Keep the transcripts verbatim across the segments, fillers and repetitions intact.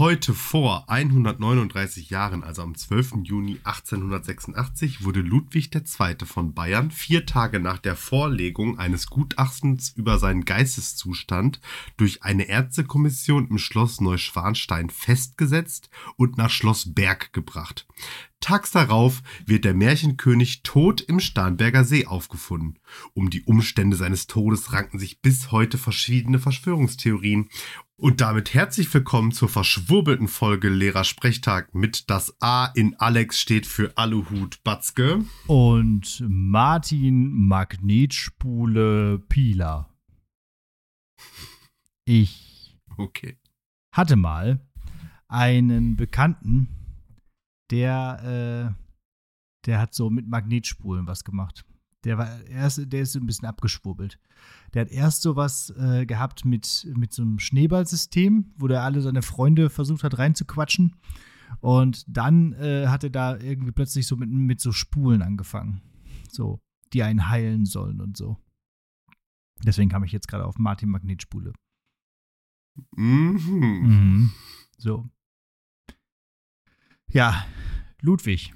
Heute vor hundertneununddreißig Jahren, also am zwölften Juni achtzehnhundertsechsundachtzig, wurde Ludwig der Zweite. Von Bayern vier Tage nach der Vorlegung eines Gutachtens über seinen Geisteszustand durch eine Ärztekommission im Schloss Neuschwanstein festgesetzt und nach Schloss Berg gebracht. Tags darauf wird der Märchenkönig tot im Starnberger See aufgefunden. Um die Umstände seines Todes ranken sich bis heute verschiedene Verschwörungstheorien. Und damit herzlich willkommen zur verschwurbelten Folge Lehrersprechtag mit das A in Alex steht für Aluhut Batzke. Und Martin Magnetspule Pieler. Ich Okay. hatte mal einen Bekannten, der, äh, der hat so mit Magnetspulen was gemacht. Der war erst, der ist ein bisschen abgeschwurbelt. Der hat erst sowas äh, gehabt mit, mit so einem Schneeballsystem, wo der alle seine Freunde versucht hat reinzuquatschen. Und dann äh, hat er da irgendwie plötzlich so mit, mit so Spulen angefangen. So, die einen heilen sollen und so. Deswegen kam ich jetzt gerade auf Martin Magnetspule. Mhm. Mhm. So. Ja, Ludwig.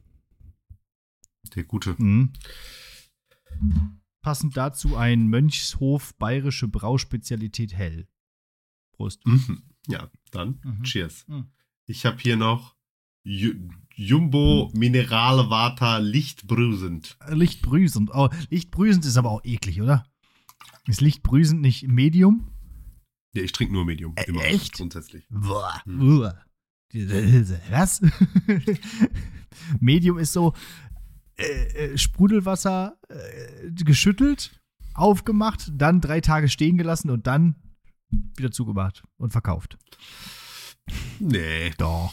Der Gute. Mhm. Passend dazu ein Mönchshof bayerische Brauspezialität hell. Prost. Mhm. Ja, dann Mhm. Cheers. Mhm. Ich habe hier noch Ju- Jumbo Mineralwater Lichtbrüsend. Lichtbrüsend. Oh, Lichtbrüsend ist aber auch eklig, oder? Ist Lichtbrüsend nicht Medium? Ja, ich trinke nur Medium. Ä- Immer. echt? Grundsätzlich. Boah. Hm. Uah. Was? Medium ist so äh, äh, Sprudelwasser äh, geschüttelt, aufgemacht, dann drei Tage stehen gelassen und dann wieder zugemacht und verkauft. Nee. Doch.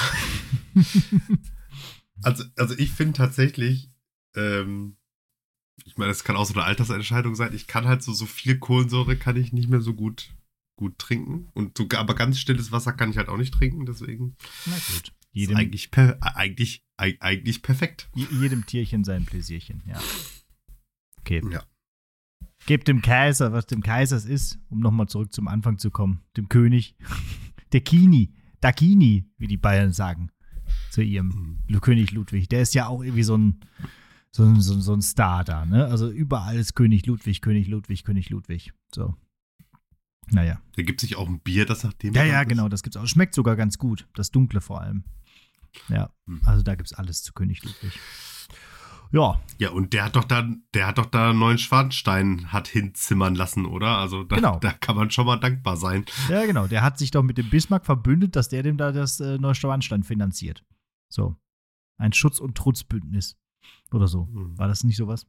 Also, also ich finde tatsächlich, ähm, ich meine, das kann auch so eine Altersentscheidung sein. Ich kann halt so, so viel Kohlensäure kann ich nicht mehr so gut, gut trinken. Und sogar, aber ganz stilles Wasser kann ich halt auch nicht trinken, deswegen. Na gut. Ist Jedem, eigentlich, per, eigentlich, eig- eigentlich perfekt. je- jedem Tierchen sein Pläsierchen, ja. Okay. Ja. Gebt dem Kaiser, was dem Kaisers ist, um nochmal zurück zum Anfang zu kommen. Dem König. Der Kini. Der Kini, wie die Bayern sagen. Zu ihrem Mhm. König Ludwig. Der ist ja auch irgendwie so ein, so ein, so ein, so ein Star da, ne? Also überall ist König Ludwig, König Ludwig, König Ludwig. So. Naja. Da gibt sich auch ein Bier, das nach dem Ja, benannt ja, ist. genau, das gibt's auch. Schmeckt sogar ganz gut. Das Dunkle vor allem. Ja, Hm. also da gibt's alles zu König Ludwig. Ja, Ja, und der hat doch da, der hat doch da Neuschwanstein hat hinzimmern lassen, oder? Also da, Genau. da kann man schon mal dankbar sein. ja, genau. Der hat sich doch mit dem Bismarck verbündet, dass der dem da das äh, Neuschwanstein finanziert. So. Ein Schutz- und Trutzbündnis. Oder so. Hm. War das nicht sowas?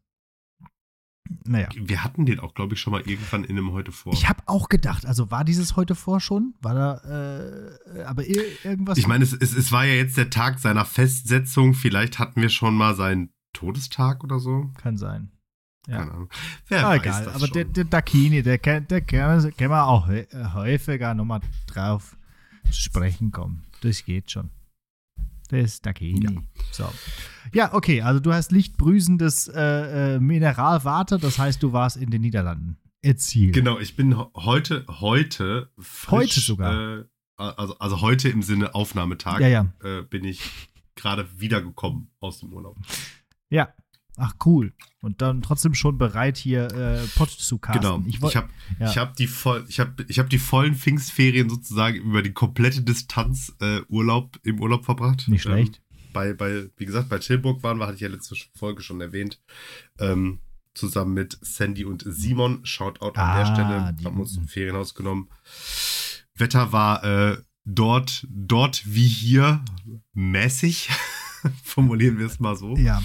Naja. Wir hatten den auch, glaube ich, schon mal irgendwann in einem Heute vor. Ich habe auch gedacht, also war dieses heute vor schon? War da, äh, aber ir irgendwas? Ich meine, es, es, es war ja jetzt der Tag seiner Festsetzung. Vielleicht hatten wir schon mal seinen Todestag oder so. Kann sein. Ja. Keine Ahnung. Wer Ah, weiß egal, das aber schon. der, der Dakini, der kann, der kann, kann man auch hä- häufiger nochmal drauf zu sprechen kommen. Das geht schon. Das ist Dakini. Ja. So. Ja, okay, also du hast lichtbrüsendes äh, äh, Mineralwater, das heißt, du warst in den Niederlanden. Erzähl. Genau, ich bin ho- heute, heute frisch, Heute sogar. Äh, also, also heute im Sinne Aufnahmetag, Ja, ja. Äh, bin ich gerade wiedergekommen aus dem Urlaub. Ja. Ach, cool. Und dann trotzdem schon bereit, hier äh, Pott zu casten. Genau. Ich, woll- habe ja. ich hab die, voll, ich hab, ich hab die vollen Pfingstferien sozusagen über die komplette Distanz äh, Urlaub im Urlaub verbracht. Nicht schlecht. Ähm, bei, bei, wie gesagt, bei Tilburg waren wir, hatte ich ja letzte Folge schon erwähnt. Ähm, zusammen mit Sandy und Simon. Shoutout an Ah, der Stelle. die Haben uns ein guten. Ferienhaus genommen. Wetter war äh, dort, dort wie hier mäßig. Formulieren wir es mal so. Ja.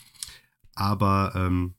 Aber ähm,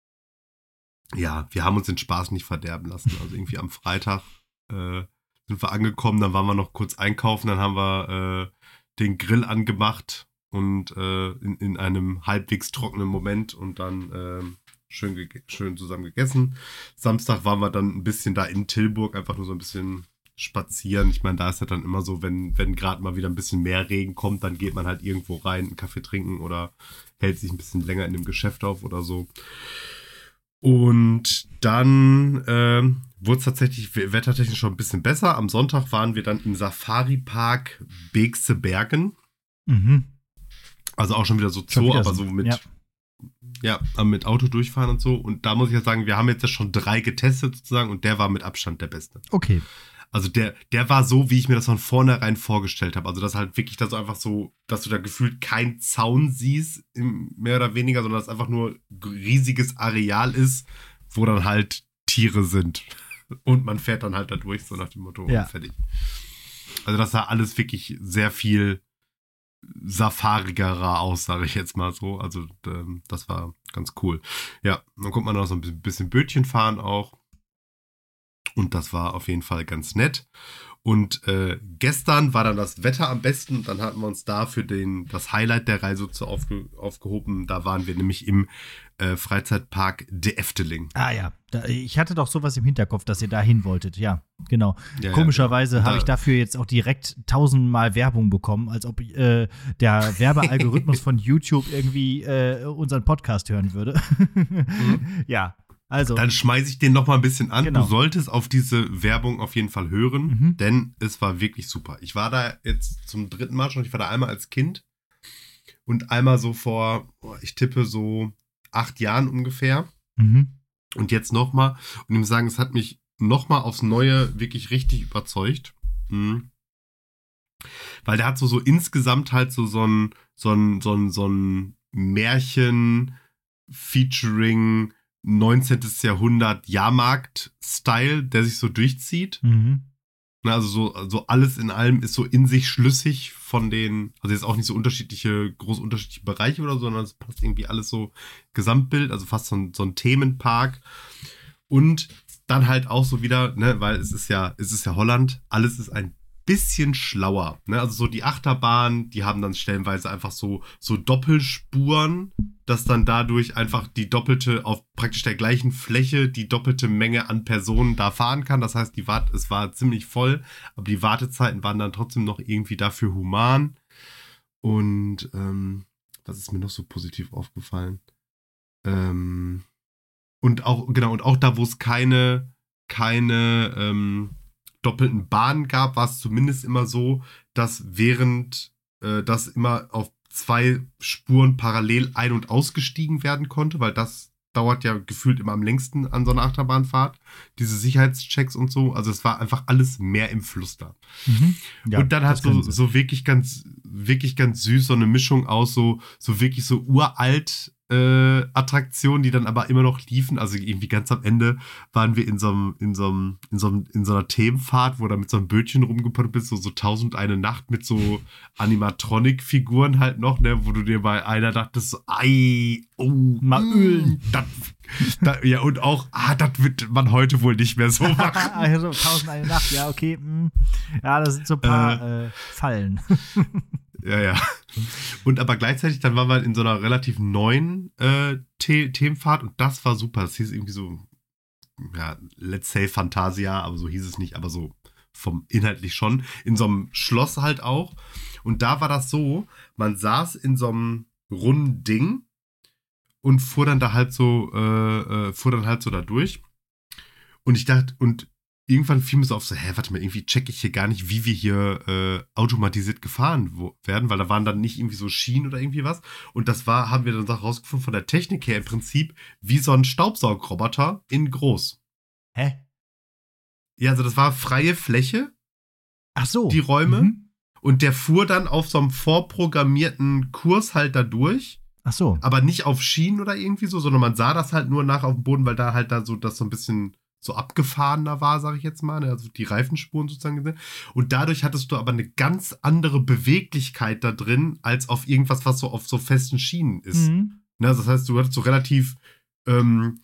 ja, wir haben uns den Spaß nicht verderben lassen. Also irgendwie am Freitag äh, sind wir angekommen, dann waren wir noch kurz einkaufen, dann haben wir äh, den Grill angemacht und äh, in, in einem halbwegs trockenen Moment und dann äh, schön, gege- schön zusammen gegessen. Samstag waren wir dann ein bisschen da in Tilburg, einfach nur so ein bisschen spazieren. Ich meine, da ist ja dann immer so, wenn, wenn gerade mal wieder ein bisschen mehr Regen kommt, dann geht man halt irgendwo rein, einen Kaffee trinken oder hält sich ein bisschen länger in dem Geschäft auf oder so. Und dann ähm, wurde es tatsächlich wettertechnisch schon ein bisschen besser. Am Sonntag waren wir dann im Safari-Park Beekse Bergen. Mhm. Also auch schon wieder so Schon Zoo, wieder aber so, so mit, ja. ja, mit Auto durchfahren und so. Und da muss ich ja sagen, wir haben jetzt ja schon drei getestet sozusagen und der war mit Abstand der Beste. Okay. Also der, der war so, wie ich mir das von vornherein vorgestellt habe. Also das halt wirklich da so einfach so, dass du da gefühlt keinen Zaun siehst, im, mehr oder weniger, sondern dass einfach nur ein riesiges Areal ist, wo dann halt Tiere sind. Und man fährt dann halt da durch, so nach dem Motto, Ja. und fertig. Also das sah alles wirklich sehr viel safarigerer aus, sage ich jetzt mal so. Also ähm, das war ganz cool. Ja, dann konnte man noch so ein bisschen Bötchen fahren auch. Und das war auf jeden Fall ganz nett. Und äh, gestern war dann das Wetter am besten. Dann hatten wir uns da für den, das Highlight der Reise so aufge, aufgehoben. Da waren wir nämlich im äh, Freizeitpark De Efteling. Ah ja, da, ich hatte doch sowas im Hinterkopf, dass ihr da hin wolltet. Ja, genau. Ja, Komischerweise ja, genau. habe ich dafür jetzt auch direkt tausendmal Werbung bekommen, als ob äh, der Werbealgorithmus von YouTube irgendwie äh, unseren Podcast hören würde. Mhm. Ja. Also, dann schmeiße ich den noch mal ein bisschen an. Genau. Du solltest auf diese Werbung auf jeden Fall hören, Mhm. denn es war wirklich super. Ich war da jetzt zum dritten Mal schon. Ich war da einmal als Kind und einmal so vor, ich tippe so acht Jahren ungefähr. Mhm. Und jetzt noch mal. Und ich muss sagen, es hat mich noch mal aufs Neue wirklich richtig überzeugt. Mhm. Weil der hat so, so insgesamt halt so, so ein, so ein, so ein, so ein Märchen featuring neunzehnten. Jahrhundert Jahrmarkt-Style, der sich so durchzieht. Mhm. Also so, so alles in allem ist so in sich schlüssig von den, also jetzt auch nicht so unterschiedliche, groß unterschiedliche Bereiche oder so, sondern es passt irgendwie alles so Gesamtbild, also fast so ein, so ein Themenpark. Und dann halt auch so wieder, ne, weil es ist ja, es ist ja Holland, alles ist ein bisschen schlauer, ne? Also so die Achterbahn, die haben dann stellenweise einfach so, so Doppelspuren, dass dann dadurch einfach die doppelte, auf praktisch der gleichen Fläche, die doppelte Menge an Personen da fahren kann. Das heißt, die Wart- es war ziemlich voll, aber die Wartezeiten waren dann trotzdem noch irgendwie dafür human. Und ähm, was ist mir noch so positiv aufgefallen? Ähm, und auch, genau, und auch da, wo es keine, keine, ähm, doppelten Bahnen gab, war es zumindest immer so, dass während äh, das immer auf zwei Spuren parallel ein- und ausgestiegen werden konnte, weil das dauert ja gefühlt immer am längsten an so einer Achterbahnfahrt, diese Sicherheitschecks und so, also es war einfach alles mehr im Fluss da. Mhm. Ja, und dann hat so, so wirklich ganz, wirklich ganz süß so eine Mischung aus so, so wirklich so uralt Äh, Attraktionen, die dann aber immer noch liefen. Also irgendwie ganz am Ende waren wir in so einem, in so einem, in so einem, in so einer Themenfahrt, wo da mit so einem Bötchen rumgepannt bist, so, so tausend eine Nacht mit so Animatronic-Figuren halt noch, ne, wo du dir bei einer dachtest, so, ei, oh, mal ölen. Das, das, ja, und auch, ah, das wird man heute wohl nicht mehr so machen. Also tausend eine Nacht, ja, okay. Mh. Ja, das sind so ein paar äh, äh, Fallen. Ja, ja. Und aber gleichzeitig, dann waren wir in so einer relativ neuen äh, The- Themenfahrt und das war super. Das hieß irgendwie so, ja, let's say Fantasia, aber so hieß es nicht, aber so vom inhaltlich schon. In so einem Schloss halt auch. Und da war das so, man saß in so einem runden Ding und fuhr dann da halt so, äh, äh, fuhr dann halt so da durch. Und ich dachte, und irgendwann fiel mir so auf, so, hä, warte mal, irgendwie checke ich hier gar nicht, wie wir hier äh, automatisiert gefahren wo, werden, weil da waren dann nicht irgendwie so Schienen oder irgendwie was. Und das war, haben wir dann auch rausgefunden, von der Technik her im Prinzip wie so ein Staubsaugroboter in groß. Hä? Ja, also das war freie Fläche, Ach so. die Räume. Mhm. Und der fuhr dann auf so einem vorprogrammierten Kurs halt da durch. Ach so. Aber nicht auf Schienen oder irgendwie so, sondern man sah das halt nur nach auf dem Boden, weil da halt da so das so ein bisschen so abgefahrener war, sage ich jetzt mal, ne? Also die Reifenspuren sozusagen gesehen. Und dadurch hattest du aber eine ganz andere Beweglichkeit da drin, als auf irgendwas, was so auf so festen Schienen ist. Mhm. Ne? Also das heißt, du hattest so relativ ähm,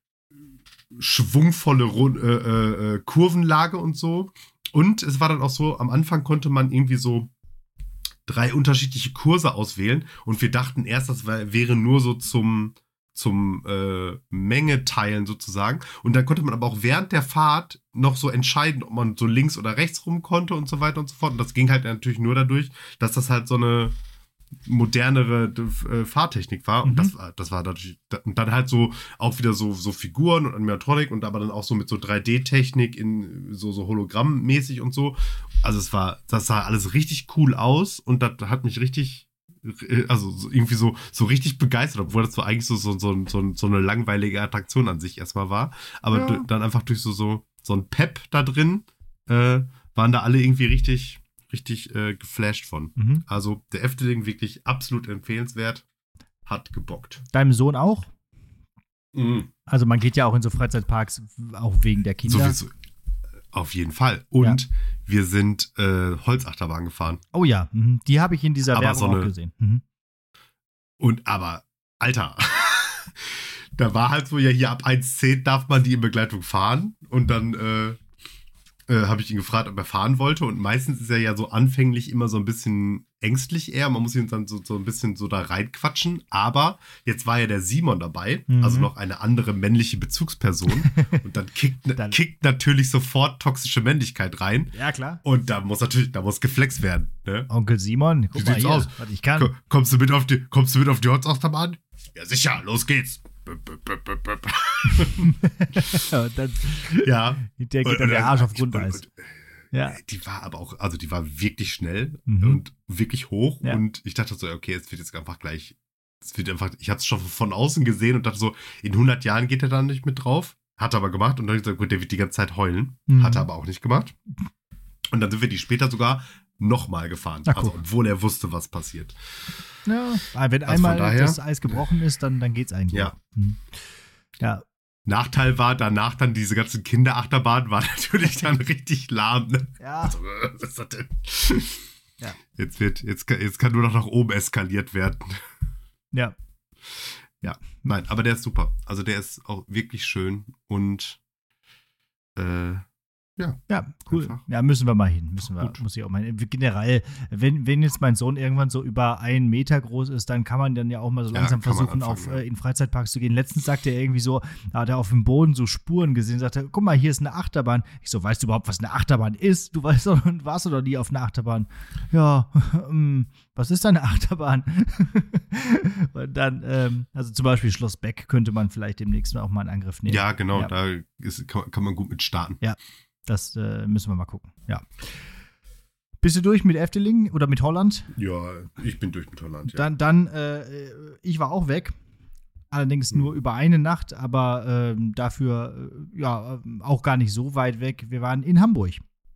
schwungvolle Rund- äh, äh, Kurvenlage und so. Und es war dann auch so, am Anfang konnte man irgendwie so drei unterschiedliche Kurse auswählen und wir dachten erst, das wär, wäre nur so zum zum äh, Menge teilen sozusagen. Und dann konnte man aber auch während der Fahrt noch so entscheiden, ob man so links oder rechts rum konnte und so weiter und so fort. Und das ging halt natürlich nur dadurch, dass das halt so eine modernere äh, Fahrtechnik war. Mhm. Und das war, das war natürlich, und dann halt so auch wieder so, so Figuren und Animatronik und aber dann auch so mit so drei D-Technik in so, so Hologrammmäßig und so. Also es war, das sah alles richtig cool aus und das hat mich richtig, also so irgendwie so, so richtig begeistert, obwohl das so eigentlich so, so, so, so, so eine langweilige Attraktion an sich erstmal war. Aber Ja. d- dann einfach durch so, so, so ein Pep da drin, äh, waren da alle irgendwie richtig, richtig äh, geflasht von. Mhm. Also der Efteling wirklich absolut empfehlenswert, hat gebockt. Deinem Sohn auch? Mhm. Also man geht ja auch in so Freizeitparks, auch wegen der Kinder. Sowieso. Auf jeden Fall. Und ja. wir sind äh, Holzachterbahn gefahren. Oh ja, mhm. Die habe ich in dieser aber Werbung so eine, auch gesehen. Mhm. Und aber, Alter, da war halt so, ja hier ab eins Komma zehn darf man die in Begleitung fahren. Und dann äh, äh, habe ich ihn gefragt, ob er fahren wollte. Und meistens ist er ja so anfänglich immer so ein bisschen ängstlich eher. Man muss ihn dann so, so ein bisschen so da reinquatschen. Aber jetzt war ja der Simon dabei, mhm. also noch eine andere männliche Bezugsperson. Und dann kickt, dann kickt natürlich sofort toxische Männlichkeit rein. Ja, klar. Und da muss natürlich, da muss geflext werden. Ne? Onkel Simon, guck Wie mal sieht's hier, aus? was ich kann. Komm, kommst du mit auf die, kommst du mit auf die Holzachterbahn? Ja, sicher, los geht's. Ja, dann, ja. Der geht dann der Arsch auf Grundeis. Und, ja. Die war aber auch, also die war wirklich schnell Mhm. und wirklich hoch. Ja. Und ich dachte so, okay, es wird jetzt einfach gleich, es wird einfach, ich hatte es schon von außen gesehen und dachte so, in hundert Jahren geht er da nicht mit drauf. Hat er aber gemacht und dann habe ich gesagt, gut, der wird die ganze Zeit heulen. Mhm. Hat er aber auch nicht gemacht. Und dann sind wir die später sogar nochmal gefahren. Ach, also cool. obwohl er wusste, was passiert. Ja, aber wenn Also einmal von daher- das Eis gebrochen ist, dann, dann geht's eigentlich. Ja. Mhm. Ja. Nachteil war, danach dann diese ganzen Kinderachterbahnen war natürlich dann richtig lahm. Ne? Ja. Also, äh, was ist das denn? Ja. Jetzt wird, jetzt, kann- jetzt kann nur noch nach oben eskaliert werden. Ja. Ja, nein, aber der ist super. Also der ist auch wirklich schön und äh, Ja, cool. Einfach. Ja, müssen wir mal hin. Müssen wir, Gut. muss ich auch mal hin. Generell, wenn, wenn jetzt mein Sohn irgendwann so über einen Meter groß ist, dann kann man dann ja auch mal so Ja, langsam kann man versuchen, auf, anfangen, ja. äh, in Freizeitparks zu gehen. Letztens sagte er irgendwie so, da hat er auf dem Boden so Spuren gesehen, sagte, guck mal, hier ist eine Achterbahn. Ich so, weißt du überhaupt, was eine Achterbahn ist? Du weißt doch, warst du doch nie auf einer Achterbahn. Ja, ähm, was ist eine Achterbahn? Und dann, ähm, also zum Beispiel Schloss Beck könnte man vielleicht demnächst auch mal in Angriff nehmen. ja, genau, Ja. da ist, kann, kann man gut mit starten. Das äh, müssen wir mal gucken. Ja. Bist du durch mit Efteling oder mit Holland? Ja, ich bin durch mit Holland. Ja. Dann, dann äh, ich war auch weg. Allerdings nur über eine Nacht, aber ähm, dafür äh, ja äh, auch gar nicht so weit weg. Wir waren in Hamburg.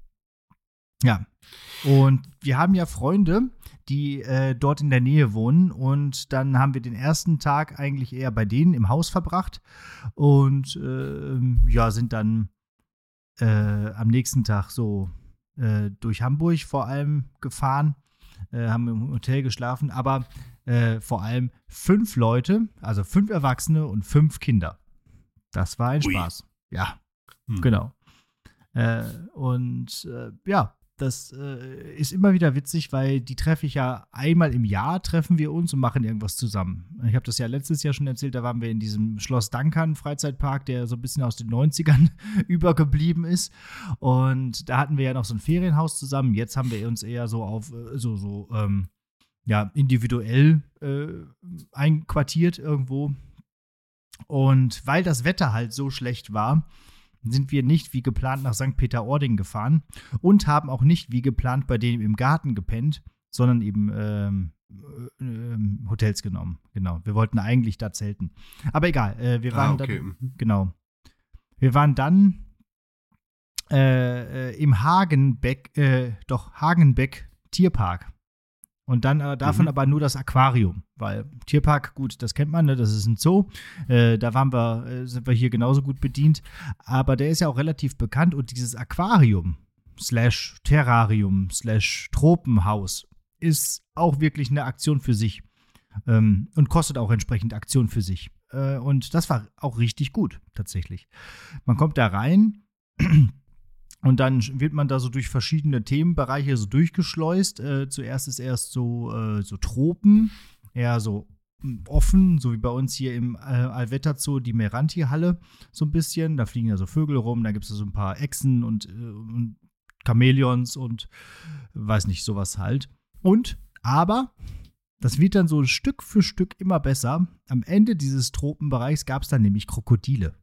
Ja. Und wir haben ja Freunde, die äh, dort in der Nähe wohnen. Und dann haben wir den ersten Tag eigentlich eher bei denen im Haus verbracht. Und ähm, ja, sind dann äh, am nächsten Tag so äh, durch Hamburg vor allem gefahren, äh, haben im Hotel geschlafen, aber äh, vor allem fünf Leute, also fünf Erwachsene und fünf Kinder. Das war ein Ui. Spaß. Ja, Hm. genau. Äh, und äh, ja, das äh, ist immer wieder witzig, weil die treffe ich ja einmal im Jahr, treffen wir uns und machen irgendwas zusammen. Ich habe das ja letztes Jahr schon erzählt, da waren wir in diesem Schloss Dankern Freizeitpark, der so ein bisschen aus den neunzigern übergeblieben ist. Und da hatten wir ja noch so ein Ferienhaus zusammen. Jetzt haben wir uns eher so auf äh, so, so ähm, ja, individuell äh, einquartiert irgendwo. Und weil das Wetter halt so schlecht war, sind wir nicht wie geplant nach Sankt Peter-Ording gefahren und haben auch nicht wie geplant bei denen im Garten gepennt, sondern eben ähm, äh, ähm, Hotels genommen. Genau. Wir wollten eigentlich da zelten. Aber egal, äh, wir waren Ah, okay. dann, Mhm. genau. Wir waren dann äh, äh, im Hagenbeck, äh, doch Hagenbeck Tierpark. Und dann äh, davon Mhm. aber nur das Aquarium, weil Tierpark, gut, das kennt man, ne? Das ist ein Zoo. Äh, da waren wir, äh, sind wir hier genauso gut bedient. Aber der ist ja auch relativ bekannt und dieses Aquarium slash Terrarium slash Tropenhaus ist auch wirklich eine Aktion für sich ähm, und kostet auch entsprechend Aktion für sich. Äh, und das war auch richtig gut, tatsächlich. Man kommt da rein und dann wird man da so durch verschiedene Themenbereiche so durchgeschleust. Äh, zuerst ist erst so, äh, so Tropen, eher so mh, offen, so wie bei uns hier im äh, Alvetta Zoo die Meranti-Halle so ein bisschen. Da fliegen ja so Vögel rum, da gibt es so ein paar Echsen und, äh, und Chamäleons und weiß nicht, sowas halt. Und, aber Das wird dann so Stück für Stück immer besser. Am Ende dieses Tropenbereichs gab es dann nämlich Krokodile.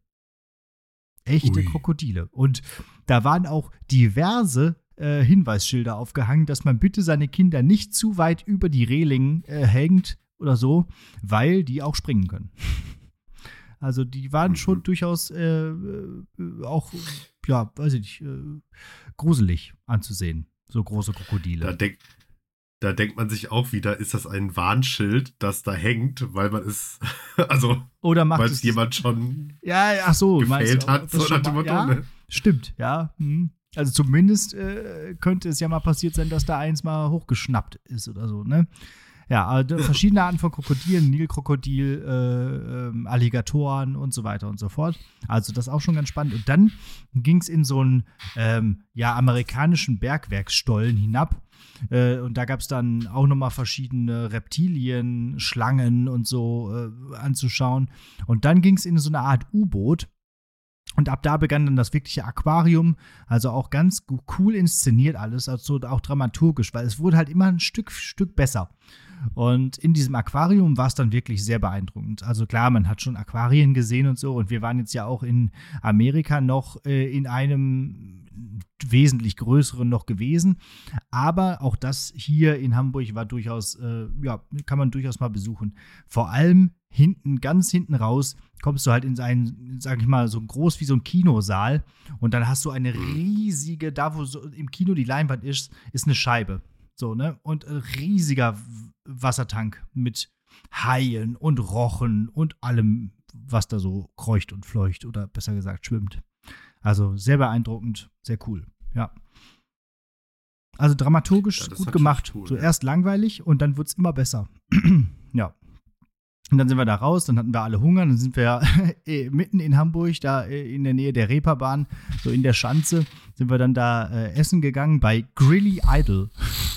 Echte Ui. Krokodile. Und da waren auch diverse äh, Hinweisschilder aufgehangen, dass man bitte seine Kinder nicht zu weit über die Reling äh, hängt oder so, weil die auch springen können. Also die waren Mhm. schon durchaus äh, äh, auch, ja, weiß ich nicht, äh, gruselig anzusehen. So große Krokodile. Da, denk, da denkt man sich auch wieder, ist das ein Warnschild, das da hängt, weil man es, also, Oder macht weil es es jemand schon Ja, ach so, gefailt meinst du, hat, ob das so schon nach dem mal- Motto, ja, ne? Stimmt, ja. hm. Also zumindest äh, könnte es ja mal passiert sein, dass da eins mal hochgeschnappt ist oder so, ne? Ja, also verschiedene Arten von Krokodilen, Nilkrokodil, äh, ähm, Alligatoren und so weiter und so fort. Also das ist auch schon ganz spannend. Und dann ging es in so einen ähm, ja, amerikanischen Bergwerksstollen hinab. Äh, und da gab es dann auch nochmal verschiedene Reptilien, Schlangen und so äh, anzuschauen. Und dann ging es in so eine Art U-Boot. Und ab da begann dann das wirkliche Aquarium, also auch ganz gu- cool inszeniert alles, also auch dramaturgisch, weil es wurde halt immer ein Stück Stück besser. Und in diesem Aquarium war es dann wirklich sehr beeindruckend. Also klar, man hat schon Aquarien gesehen und so, und wir waren jetzt ja auch in Amerika noch äh, in einem wesentlich größeren noch gewesen. Aber auch das hier in Hamburg war durchaus, äh, ja, kann man durchaus mal besuchen. Vor allem hinten, ganz hinten raus, kommst du halt in einen, sag ich mal, so groß wie so ein Kinosaal, und dann hast du eine riesige, da wo so im Kino die Leinwand ist, ist eine Scheibe. So, ne? Und ein riesiger W- Wassertank mit Haien und Rochen und allem, was da so kreucht und fleucht oder besser gesagt schwimmt. Also sehr beeindruckend, sehr cool, ja. Also dramaturgisch Ja, das ist gut natürlich gemacht. cool, Zuerst langweilig und dann wird es immer besser. Ja. Und dann sind wir da raus, dann hatten wir alle Hunger, dann sind wir äh, mitten in Hamburg, da äh, in der Nähe der Reeperbahn, so in der Schanze, sind wir dann da äh, essen gegangen bei Grilly Idol.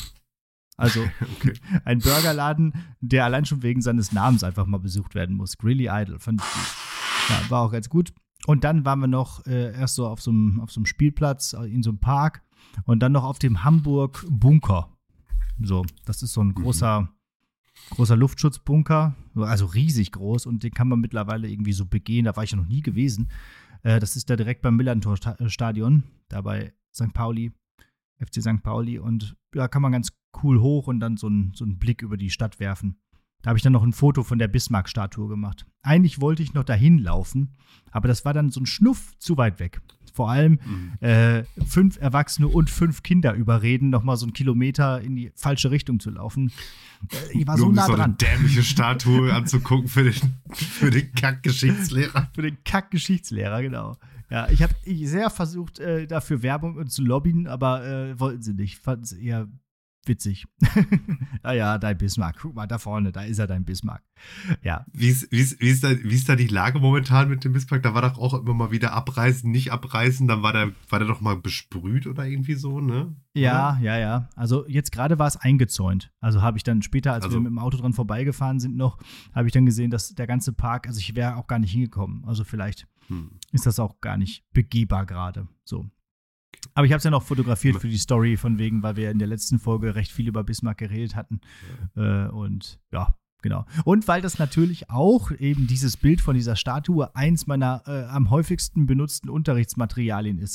Also Okay. ein Burgerladen, der allein schon wegen seines Namens einfach mal besucht werden muss. Grilly Idol, fand ich gut. Ja, war auch ganz gut. Und dann waren wir noch äh, erst so auf so einem auf so einem Spielplatz, äh, in so einem Park, und dann noch auf dem Hamburg Bunker. So, das ist so ein großer, großer Luftschutzbunker, also riesig groß, und den kann man mittlerweile irgendwie so begehen. Da war ich ja noch nie gewesen. Äh, das ist da direkt beim Millantor-Stadion, da bei Sankt Pauli, F C Sankt Pauli. Und ja, kann man ganz cool hoch und dann so einen so einen Blick über die Stadt werfen. Da habe ich dann noch ein Foto von der Bismarck-Statue gemacht. Eigentlich wollte ich noch dahin laufen, aber das war dann so ein Schnuff zu weit weg. Vor allem Mhm. äh, fünf Erwachsene und fünf Kinder überreden, noch mal so einen Kilometer in die falsche Richtung zu laufen. Äh, ich war Nur so um nah so eine dran. dämliche Statue anzugucken für den, für den Kack-Geschichtslehrer. Für den Kack-Geschichtslehrer, genau. Ja, ich habe sehr versucht, äh, dafür Werbung und zu lobbyen, aber äh, wollten sie nicht. Fanden sie eher witzig. Ja, ja, dein Bismarck. Guck mal, da vorne, da ist er, dein Bismarck. Ja. Wie ist, wie, ist, wie, ist da, wie ist da die Lage momentan mit dem Bismarck? Da war doch auch immer mal wieder abreißen, nicht abreißen. Dann war der, war der doch mal besprüht oder irgendwie so, ne? Ja, Oder? ja, ja. Also jetzt gerade war es eingezäunt. Also habe ich dann später, als Also- wir mit dem Auto dran vorbeigefahren sind noch, habe ich dann gesehen, dass der ganze Park, also ich wäre auch gar nicht hingekommen. Also vielleicht Hm. ist das auch gar nicht begehbar gerade. So. Aber ich habe es ja noch fotografiert für die Story, von wegen, weil wir in der letzten Folge recht viel über Bismarck geredet hatten. Äh, und ja, genau. Und weil das natürlich auch eben dieses Bild von dieser Statue eins meiner äh, am häufigsten benutzten Unterrichtsmaterialien ist.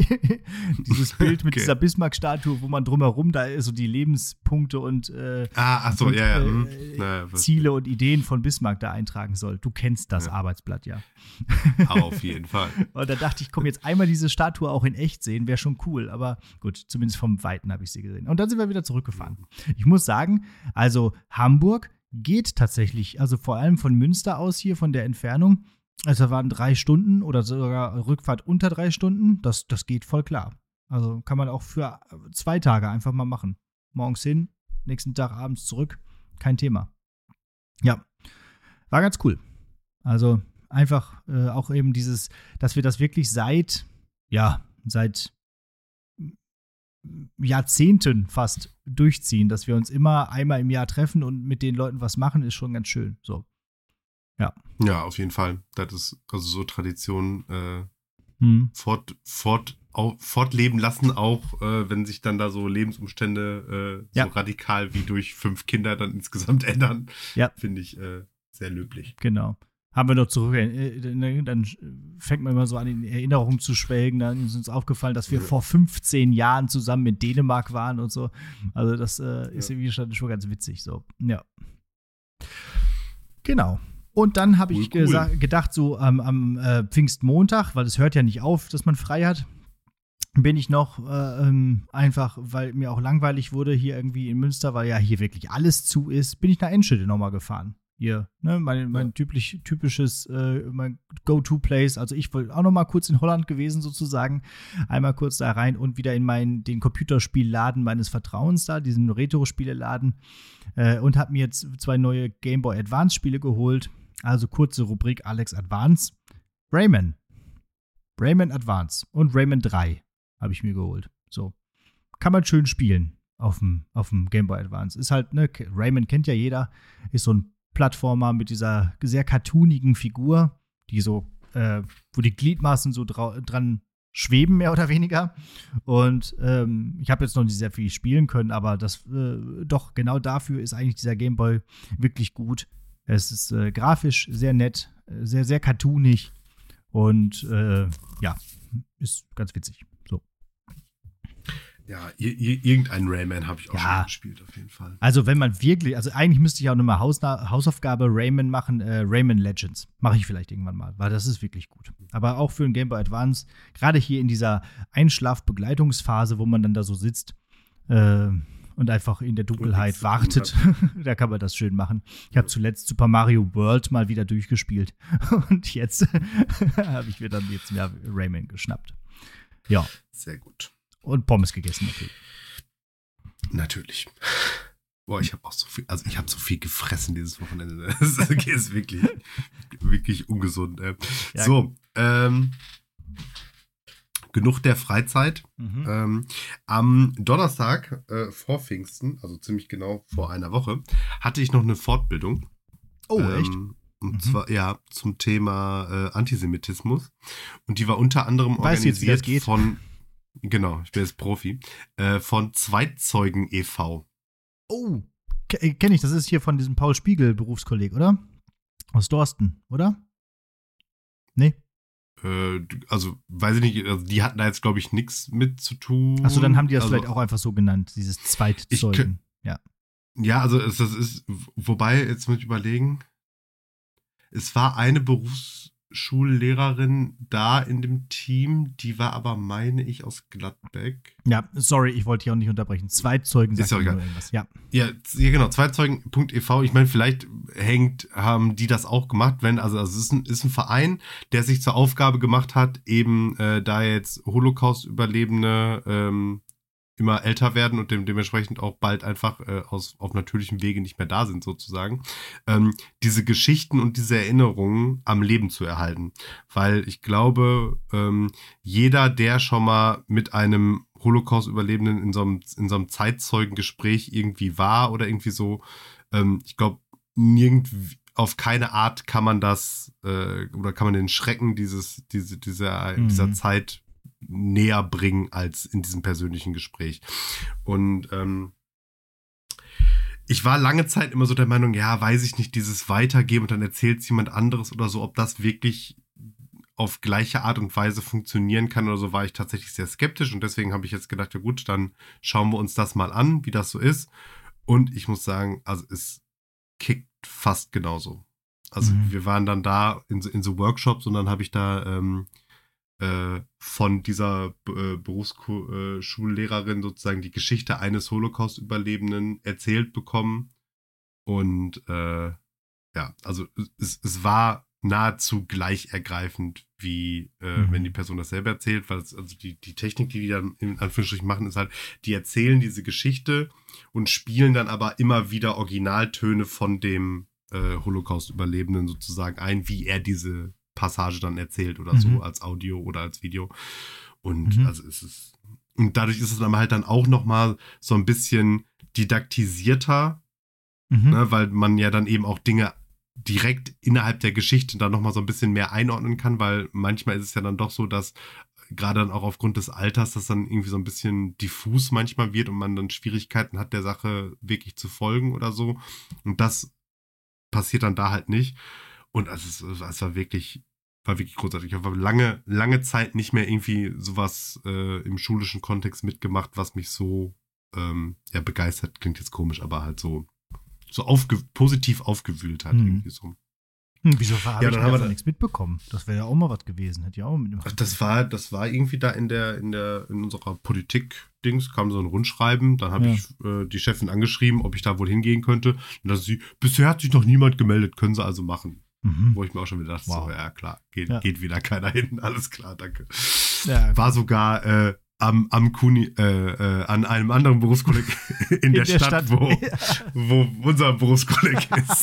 Dieses Bild mit Okay. dieser Bismarck-Statue, wo man drumherum da so die Lebenspunkte und, äh, Ah, ach so, und ja, ja. äh, hm. Naja, was- Ziele und Ideen von Bismarck da eintragen soll. Du kennst das Ja. Arbeitsblatt, ja. Auf jeden Fall. Und da dachte ich, komm, jetzt einmal diese Statue auch in echt sehen, wäre schon cool. Aber gut, zumindest vom Weiten habe ich sie gesehen. Und dann sind wir wieder zurückgefahren. Ich muss sagen, also Hamburg geht tatsächlich, also vor allem von Münster aus hier, von der Entfernung, also waren drei Stunden oder sogar Rückfahrt unter drei Stunden, das, das geht voll klar. Also kann man auch für zwei Tage einfach mal machen. Morgens hin, nächsten Tag abends zurück, kein Thema. Ja, war ganz cool. Also einfach äh, auch eben dieses, dass wir das wirklich seit, ja, seit Jahrzehnten fast durchziehen, dass wir uns immer einmal im Jahr treffen und mit den Leuten was machen, ist schon ganz schön. So. Ja. Ja, auf jeden Fall. Das ist also so Tradition äh, Hm. fort, fort auch fortleben lassen, auch äh, wenn sich dann da so Lebensumstände äh, Ja. so radikal wie durch fünf Kinder dann insgesamt ändern. Ja. Finde ich äh, sehr löblich. Genau. Haben wir noch zurück, äh, dann fängt man immer so an, in Erinnerungen zu schwelgen. Dann ist uns aufgefallen, dass wir Ja. vor fünfzehn Jahren zusammen in Dänemark waren und so. Also, das äh, ist Ja. irgendwie schon, schon ganz witzig. So, ja. Genau. Und dann habe Cool, ich cool. gesa- gedacht, so am, am äh, Pfingstmontag, weil es hört ja nicht auf, dass man frei hat, bin ich noch äh, ähm, einfach, weil mir auch langweilig wurde hier irgendwie in Münster, weil ja hier wirklich alles zu ist, bin ich nach Enschede nochmal gefahren. Hier, ne, mein, mein Ja. typisch, typisches, äh, mein Go-To-Place. Also ich wollte auch noch mal kurz in Holland gewesen sozusagen. Einmal kurz da rein und wieder in meinen, den Computerspielladen meines Vertrauens da, diesen Retro-Spieleladen. Äh, und habe mir jetzt zwei neue Game Boy Advance-Spiele geholt. Also kurze Rubrik Alex Advance. Rayman. Rayman Advance und Rayman drei habe ich mir geholt. So. Kann man schön spielen auf dem, auf dem Game Boy Advance. Ist halt, ne, Rayman kennt ja jeder, ist so ein Plattformer mit dieser sehr cartoonigen Figur, die so, äh, wo die Gliedmaßen so drau- dran schweben, mehr oder weniger. Und ähm, ich habe jetzt noch nicht sehr viel spielen können, aber das äh, doch genau dafür ist eigentlich dieser Game Boy wirklich gut. Es ist äh, grafisch sehr nett, äh, sehr, sehr cartoonig und äh, ja, ist ganz witzig. So. Ja, ir ir irgendein Rayman habe ich auch Ja. schon gespielt, auf jeden Fall. Also wenn man wirklich, also eigentlich müsste ich auch nochmal Hausna- Hausaufgabe Rayman machen, äh, Rayman Legends. Mache ich vielleicht irgendwann mal, weil das ist wirklich gut. Aber auch für ein Game Boy Advance, gerade hier in dieser Einschlafbegleitungsphase, wo man dann da so sitzt äh, und einfach in der Dunkelheit nichts zu tun wartet, da kann man das schön machen. Ich habe zuletzt Super Mario World mal wieder durchgespielt und jetzt habe ich mir dann jetzt ja Rayman geschnappt. Ja, Sehr gut. und Pommes gegessen natürlich. Natürlich. Boah, ich habe auch so viel, also ich habe so viel gefressen dieses Wochenende. Das ist wirklich, wirklich ungesund. Ey. Ja. So, ähm, genug der Freizeit. Mhm. Ähm, am Donnerstag äh, vor Pfingsten, also ziemlich genau vor einer Woche, hatte ich noch eine Fortbildung. Oh, echt? Ähm, und Mhm. zwar, ja, zum Thema äh, Antisemitismus. Und die war unter anderem Weißt du jetzt, wie das organisiert geht? von, genau, ich bin jetzt Profi, äh, von Zweitzeugen e V. Oh, kenne ich. Das ist hier von diesem Paul Spiegel Berufskolleg, oder? Aus Dorsten, oder? Nee. Äh, also, weiß ich nicht, also die hatten da jetzt, glaube ich, nichts mit zu tun. Achso, dann haben die das also, vielleicht auch einfach so genannt, dieses Zweitzeugen. Ja. Ja, also es, das ist, wobei, jetzt muss ich überlegen, es war eine Berufsschullehrerin da in dem Team, die war aber, meine ich, aus Gladbeck. Ja, sorry, ich wollte dich auch nicht unterbrechen. Zweitzeugen Ist sagt ja mir egal. nur irgendwas. Ja. Ja, ja genau, Zweitzeugen Punkt e v. Ich meine, vielleicht hängt, haben die das auch gemacht, wenn, also, also es ist ein, ist ein Verein, der sich zur Aufgabe gemacht hat, eben äh, da jetzt Holocaust-Überlebende ähm, immer älter werden und dem, dementsprechend auch bald einfach äh, aus, auf natürlichem Wege nicht mehr da sind, sozusagen, ähm, diese Geschichten und diese Erinnerungen am Leben zu erhalten. Weil ich glaube, ähm, jeder, der schon mal mit einem Holocaust-Überlebenden in so einem, in so einem Zeitzeugengespräch irgendwie war oder irgendwie so, ähm, ich glaube, nirgendwie, auf keine Art kann man das äh, oder kann man den Schrecken dieses, diese, dieser, Mhm. dieser Zeit näher bringen als in diesem persönlichen Gespräch. Und ähm, ich war lange Zeit immer so der Meinung, ja, weiß ich nicht, dieses Weitergeben und dann erzählt es jemand anderes oder so, ob das wirklich auf gleiche Art und Weise funktionieren kann oder so, war ich tatsächlich sehr skeptisch und deswegen habe ich jetzt gedacht, ja gut, dann schauen wir uns das mal an, wie das so ist. Und ich muss sagen, also es kickt fast genauso. Also Mhm. wir waren dann da in, so- in so Workshops und dann habe ich da ähm, äh, von dieser äh, Berufsschullehrerin sozusagen die Geschichte eines Holocaust-Überlebenden erzählt bekommen. Und äh, ja, also es, es war nahezu gleich ergreifend, wie äh, Mhm. wenn die Person das selber erzählt, weil es, also die, die Technik, die die dann in Anführungsstrichen machen, ist halt, die erzählen diese Geschichte und spielen dann aber immer wieder Originaltöne von dem äh, Holocaust-Überlebenden sozusagen ein, wie er diese Passage dann erzählt oder Mhm. so, als Audio oder als Video. Und Mhm. also es ist, und dadurch ist es dann halt dann auch nochmal so ein bisschen didaktisierter, Mhm. ne, weil man ja dann eben auch Dinge direkt innerhalb der Geschichte dann nochmal so ein bisschen mehr einordnen kann, weil manchmal ist es ja dann doch so, dass gerade dann auch aufgrund des Alters, das dann irgendwie so ein bisschen diffus manchmal wird und man dann Schwierigkeiten hat, der Sache wirklich zu folgen oder so. Und das passiert dann da halt nicht. Und also es, es war wirklich, war wirklich großartig. Ich habe lange, lange Zeit nicht mehr irgendwie sowas äh, im schulischen Kontext mitgemacht, was mich so ähm, ja, begeistert, klingt jetzt komisch, aber halt so, so aufge- positiv aufgewühlt hat. Hm. Irgendwie so. Hm, wieso habe Ja, ich dann haben wir davon da- nichts mitbekommen? Das wäre ja auch mal was gewesen. Hätte ich auch mitmachen Ach, das war, das war irgendwie da in der, in der, in unserer Politik-Dings, kam so ein Rundschreiben, dann habe Ja. ich äh, die Chefin angeschrieben, ob ich da wohl hingehen könnte. Und dann sie, bisher hat sich noch niemand gemeldet, können sie also machen. Mhm. Wo ich mir auch schon wieder dachte, Wow. so, ja klar, geht, Ja. geht wieder keiner hin, alles klar, danke. Ja, War sogar äh, am, am Kuni, äh, äh, an einem anderen Berufskolleg in, der, der Stadt, Stadt. Wo, wo unser Berufskolleg ist.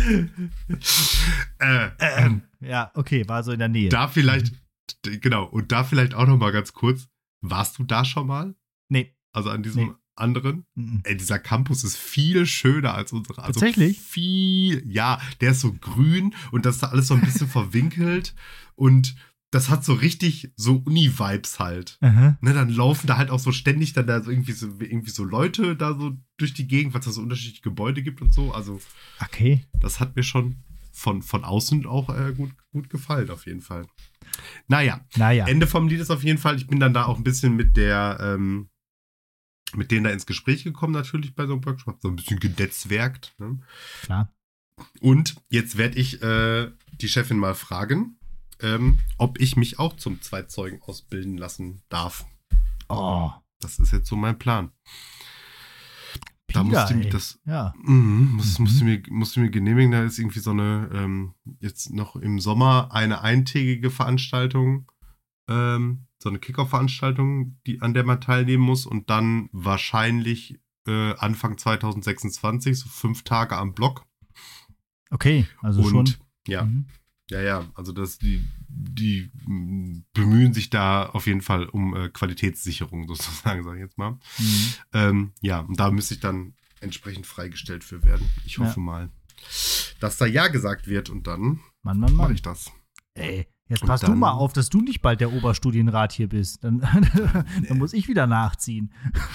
äh, Ähm, ja, okay, war so in der Nähe. Da vielleicht, d- genau, und da vielleicht auch noch mal ganz kurz, warst du da schon mal? Nee. Also an diesem Nee. anderen? Mhm. Ey, dieser Campus ist viel schöner als unsere. Also Tatsächlich? Viel, ja, der ist so grün und das ist da alles so ein bisschen verwinkelt und das hat so richtig so Uni-Vibes halt. Aha. Ne, dann laufen da halt auch so ständig dann da so irgendwie so, irgendwie so Leute da so durch die Gegend, weil es da so unterschiedliche Gebäude gibt und so. Also Okay. das hat mir schon von, von außen auch äh, gut, gut gefallen, auf jeden Fall. Naja, Naja. Ende vom Lied ist auf jeden Fall, ich bin dann da auch ein bisschen mit der, ähm, mit denen da ins Gespräch gekommen, natürlich bei so einem Workshop, hab so ein bisschen genetzwerkt. Ne? Klar. Und jetzt werde ich äh, die Chefin mal fragen, ähm, ob ich mich auch zum Zweitzeugen ausbilden lassen darf. Oh. Das ist jetzt so mein Plan. Da Pida, musste mich ey. das, Ja. Mhm, muss, Mhm. musste, mir, musste mir genehmigen, da ist irgendwie so eine, ähm, jetzt noch im Sommer eine eintägige Veranstaltung, ähm, so eine Kickoff-Veranstaltung, die, an der man teilnehmen muss und dann wahrscheinlich äh, Anfang zwanzig sechsundzwanzig, so fünf Tage am Block. Okay, also und schon. ja, Mhm. ja, ja, also das, die, die m, bemühen sich da auf jeden Fall um äh, Qualitätssicherung sozusagen, sage ich jetzt mal. Mhm. Ähm, ja, und da müsste ich dann entsprechend freigestellt für werden. Ich hoffe Ja. mal, dass da Ja gesagt wird und dann Mann, Mann, mache Mann. ich das. Ey, jetzt Und pass du dann- mal auf, dass du nicht bald der Oberstudienrat hier bist. Dann, dann muss ich wieder nachziehen.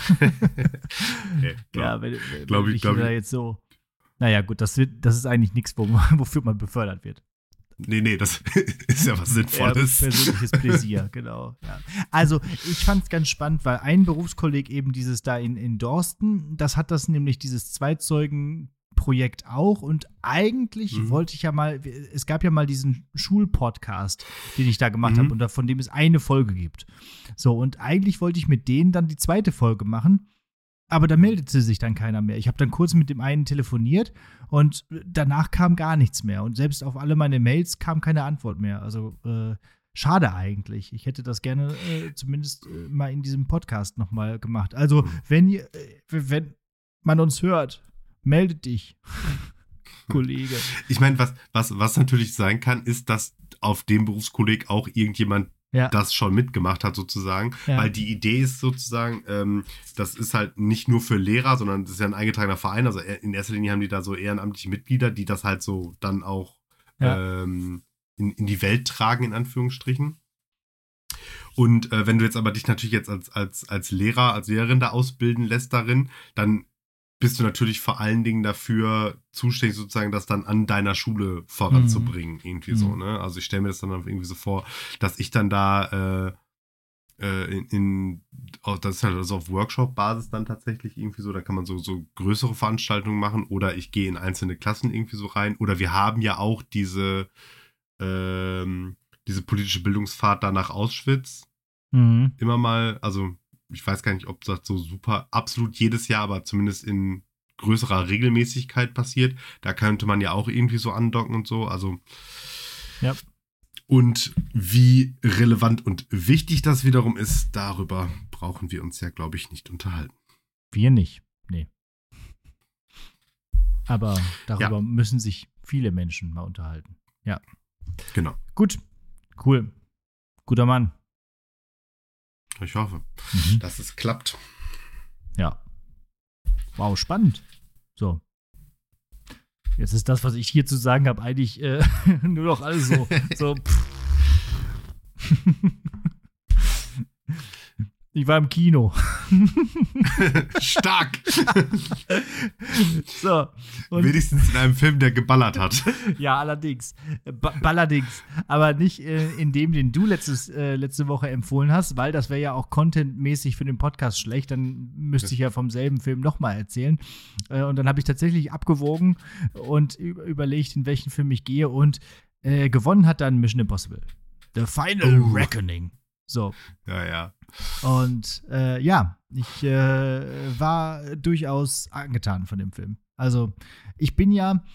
Okay, Ja, wenn, wenn glaub ich- ich glaub wieder ich- jetzt so. Naja, gut, das, wird, das ist eigentlich nichts, wo, wofür man befördert wird. Nee, nee, das ist ja was Ja, Sinnvolles. persönliches Pläsier, genau. Ja. Also, ich fand es ganz spannend, weil ein Berufskolleg eben dieses da in, in Dorsten, das hat das nämlich, dieses Zweitzeugen-Projekt auch. Und eigentlich Mhm. wollte ich ja mal, es gab ja mal diesen Schulpodcast, den ich da gemacht Mhm. habe und da, von dem es eine Folge gibt. So, und eigentlich wollte ich mit denen dann die zweite Folge machen. Aber da meldete sich dann keiner mehr. Ich habe dann kurz mit dem einen telefoniert und danach kam gar nichts mehr. Und selbst auf alle meine Mails kam keine Antwort mehr. Also äh, schade eigentlich. Ich hätte das gerne äh, zumindest äh, mal in diesem Podcast nochmal gemacht. Also wenn ihr, äh, wenn man uns hört, meldet dich, Kollege. Ich meine, was, was, was natürlich sein kann, ist, dass auf dem Berufskolleg auch irgendjemand Ja. das schon mitgemacht hat, sozusagen. Ja. Weil die Idee ist sozusagen, ähm, das ist halt nicht nur für Lehrer, sondern das ist ja ein eingetragener Verein. Also in erster Linie haben die da so ehrenamtliche Mitglieder, die das halt so dann auch Ja. ähm, in, in die Welt tragen, in Anführungsstrichen. Und äh, wenn du jetzt aber dich natürlich jetzt als, als, als Lehrer, als Lehrerin da ausbilden lässt darin, dann bist du natürlich vor allen Dingen dafür zuständig, sozusagen das dann an deiner Schule voranzubringen, irgendwie so, Mhm. ne? Also ich stelle mir das dann irgendwie so vor, dass ich dann da äh, äh, in, in oh, das ist halt also auf Workshop-Basis dann tatsächlich irgendwie so, da kann man so, so größere Veranstaltungen machen oder ich gehe in einzelne Klassen irgendwie so rein oder wir haben ja auch diese ähm, diese politische Bildungsfahrt da nach Auschwitz Mhm. immer mal, also ich weiß gar nicht, ob das so super absolut jedes Jahr, aber zumindest in größerer Regelmäßigkeit passiert. Da könnte man ja auch irgendwie so andocken und so. Also Ja. und wie relevant und wichtig das wiederum ist, darüber brauchen wir uns ja, glaube ich, nicht unterhalten. Wir nicht. Nee. Aber darüber müssen sich viele Menschen mal unterhalten. Ja. Genau. Gut. Cool. Guter Mann. Ich hoffe, Mhm. dass es klappt. Ja. Wow, spannend. So. Jetzt ist das, was ich hier zu sagen habe, eigentlich äh, nur noch alles so. so pff. Ich war im Kino. Stark! So. Und wenigstens in einem Film, der geballert hat. ja, allerdings. Ba- Ballerdings. Aber nicht äh, in dem, den du letztes, äh, letzte Woche empfohlen hast, weil das wäre ja auch contentmäßig für den Podcast schlecht. Dann müsste ich ja vom selben Film nochmal erzählen. Äh, und dann habe ich tatsächlich abgewogen und ü- überlegt, in welchen Film ich gehe. Und äh, gewonnen hat dann Mission Impossible. The Final Oh. Reckoning. So. Ja, ja. Und äh, ja, ich äh, war durchaus angetan von dem Film. Also, ich bin ja,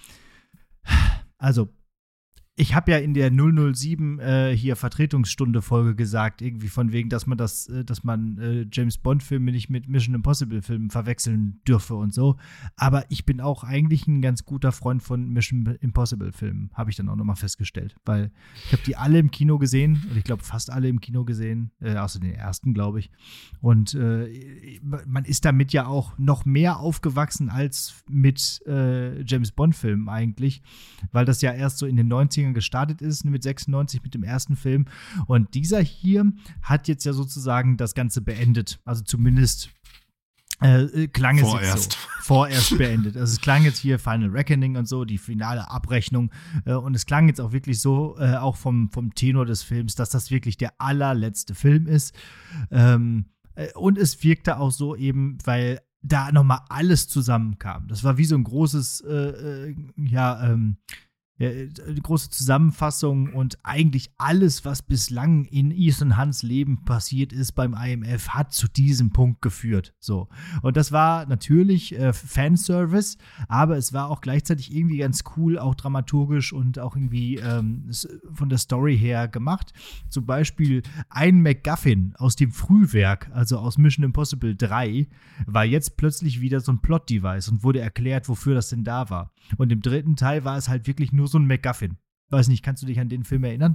also, ich habe ja in der null null sieben äh, hier Vertretungsstunde-Folge gesagt, irgendwie von wegen, dass man das, äh, dass man äh, James-Bond-Filme nicht mit Mission Impossible-Filmen verwechseln dürfe und so. Aber ich bin auch eigentlich ein ganz guter Freund von Mission Impossible-Filmen, habe ich dann auch nochmal festgestellt. Weil ich habe die alle im Kino gesehen, und ich glaube fast alle im Kino gesehen, äh, außer den ersten, glaube ich. Und äh, man ist damit ja auch noch mehr aufgewachsen als mit äh, James-Bond-Filmen eigentlich, weil das ja erst so in den neunzigern gestartet ist, mit sechsundneunzig mit dem ersten Film. Und dieser hier hat jetzt ja sozusagen das Ganze beendet. Also zumindest äh, klang es Vorerst. jetzt so. Vorerst beendet. Also es klang jetzt hier Final Reckoning und so, die finale Abrechnung. Äh, und es klang jetzt auch wirklich so, äh, auch vom, vom Tenor des Films, dass das wirklich der allerletzte Film ist. Ähm, äh, und es wirkte auch so eben, weil da nochmal alles zusammenkam. Das war wie so ein großes, äh, äh, ja, ähm, Ja, eine große Zusammenfassung und eigentlich alles, was bislang in Ethan Hunts Leben passiert ist beim I M F, hat zu diesem Punkt geführt. So. Und das war natürlich äh, Fanservice, aber es war auch gleichzeitig irgendwie ganz cool, auch dramaturgisch und auch irgendwie ähm, von der Story her gemacht. Zum Beispiel ein MacGuffin aus dem Frühwerk, also aus Mission Impossible drei, war jetzt plötzlich wieder so ein Plot-Device und wurde erklärt, wofür das denn da war. Und im dritten Teil war es halt wirklich nur so ein MacGuffin. Weiß nicht, kannst du dich an den Film erinnern?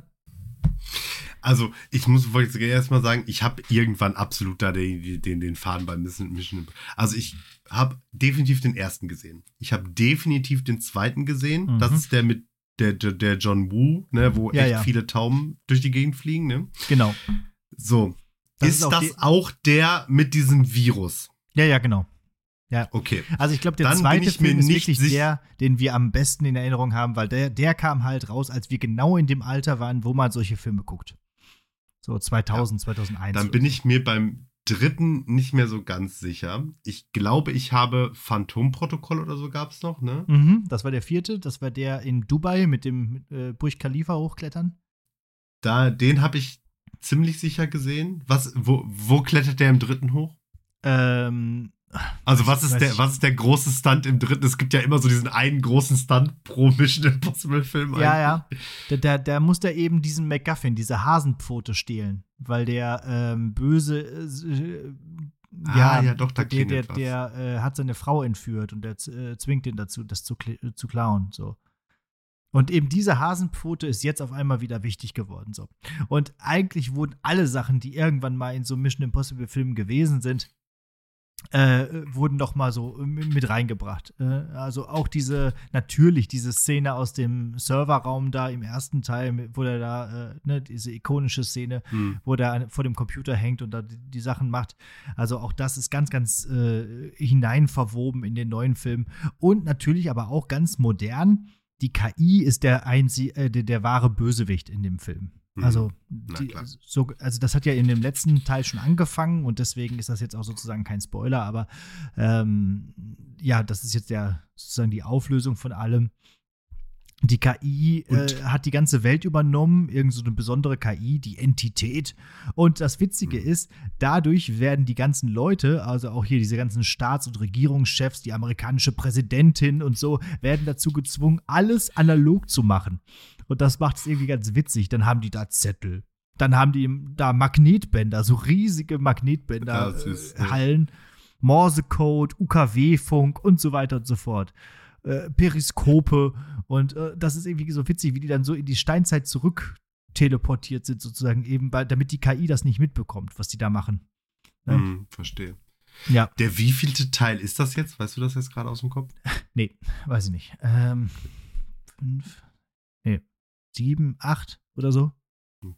Also, ich muss wollte jetzt erst mal sagen, ich habe irgendwann absolut da den, den, den Faden beim Mission. Mission. Also, ich habe definitiv den ersten gesehen. Ich habe definitiv den zweiten gesehen. Mhm. Das ist der mit der, der, der John Woo, ne, wo Ja, echt ja. viele Tauben durch die Gegend fliegen, ne? Genau. So. Das ist ist auch das die- auch der mit diesem Virus? Ja, ja, genau. Okay. Also ich glaube, der Dann bin zweite ich mir Film ist nicht wirklich sich- der, den wir am besten in Erinnerung haben, weil der, der kam halt raus, als wir genau in dem Alter waren, wo man solche Filme guckt. So zweitausend, zweitausendeins. Dann bin ich mir beim dritten nicht mehr so ganz sicher. Ich glaube, ich habe Phantomprotokoll oder so gab es noch, ne? Mhm, das war der vierte, das war der in Dubai mit dem äh, Burj Khalifa hochklettern. Da, den habe ich ziemlich sicher gesehen. Was, wo, wo klettert der im dritten hoch? Ähm, Also was Weiß ist der, ich. was ist der große Stunt im dritten? Es gibt ja immer so diesen einen großen Stunt pro Mission Impossible Film. ja, ja. Da, da, da muss der eben diesen MacGuffin, diese Hasenpfote stehlen, weil der ähm, böse äh, Ah, ja, doch, da der, der, klingelt was. der äh, hat seine Frau entführt und der äh, zwingt ihn dazu, das zu, kl- zu klauen. So. Und eben diese Hasenpfote ist jetzt auf einmal wieder wichtig geworden. So. Und eigentlich wurden alle Sachen, die irgendwann mal in so Mission Impossible Filmen gewesen sind, äh, wurden noch mal so mit reingebracht. Äh, also auch diese, natürlich diese Szene aus dem Serverraum da im ersten Teil, wo der da, äh, ne, diese ikonische Szene, Hm. wo der vor dem Computer hängt und da die, die Sachen macht. Also auch das ist ganz, ganz äh, hineinverwoben in den neuen Film. Und natürlich aber auch ganz modern. Die K I ist der, einzig, äh, der, der wahre Bösewicht in dem Film. Mhm. Also, Na die, klar. so, also das hat ja in dem letzten Teil schon angefangen und deswegen ist das jetzt auch sozusagen kein Spoiler, aber ähm, ja, das ist jetzt der sozusagen die Auflösung von allem. Die K I äh, Und- hat die ganze Welt übernommen, irgend so eine besondere K I, die Entität. Und das Witzige Mhm. ist, dadurch werden die ganzen Leute, also auch hier diese ganzen Staats- und Regierungschefs, die amerikanische Präsidentin und so, werden dazu gezwungen, alles analog zu machen. Und das macht es irgendwie ganz witzig. Dann haben die da Zettel. Dann haben die da Magnetbänder, so riesige Magnetbänder, Ja, süß, äh, ja. Hallen, Morsecode, U K W-Funk und so weiter und so fort. Äh, Periskope. Und äh, das ist irgendwie so witzig, wie die dann so in die Steinzeit zurück teleportiert sind, sozusagen, eben, bei, damit die K I das nicht mitbekommt, was die da machen. Ja. Hm, verstehe. Ja, Der wievielte Teil ist das jetzt? Weißt du das jetzt gerade aus dem Kopf? nee, weiß ich nicht. Ähm, fünf, nee, sieben, acht oder so. Okay.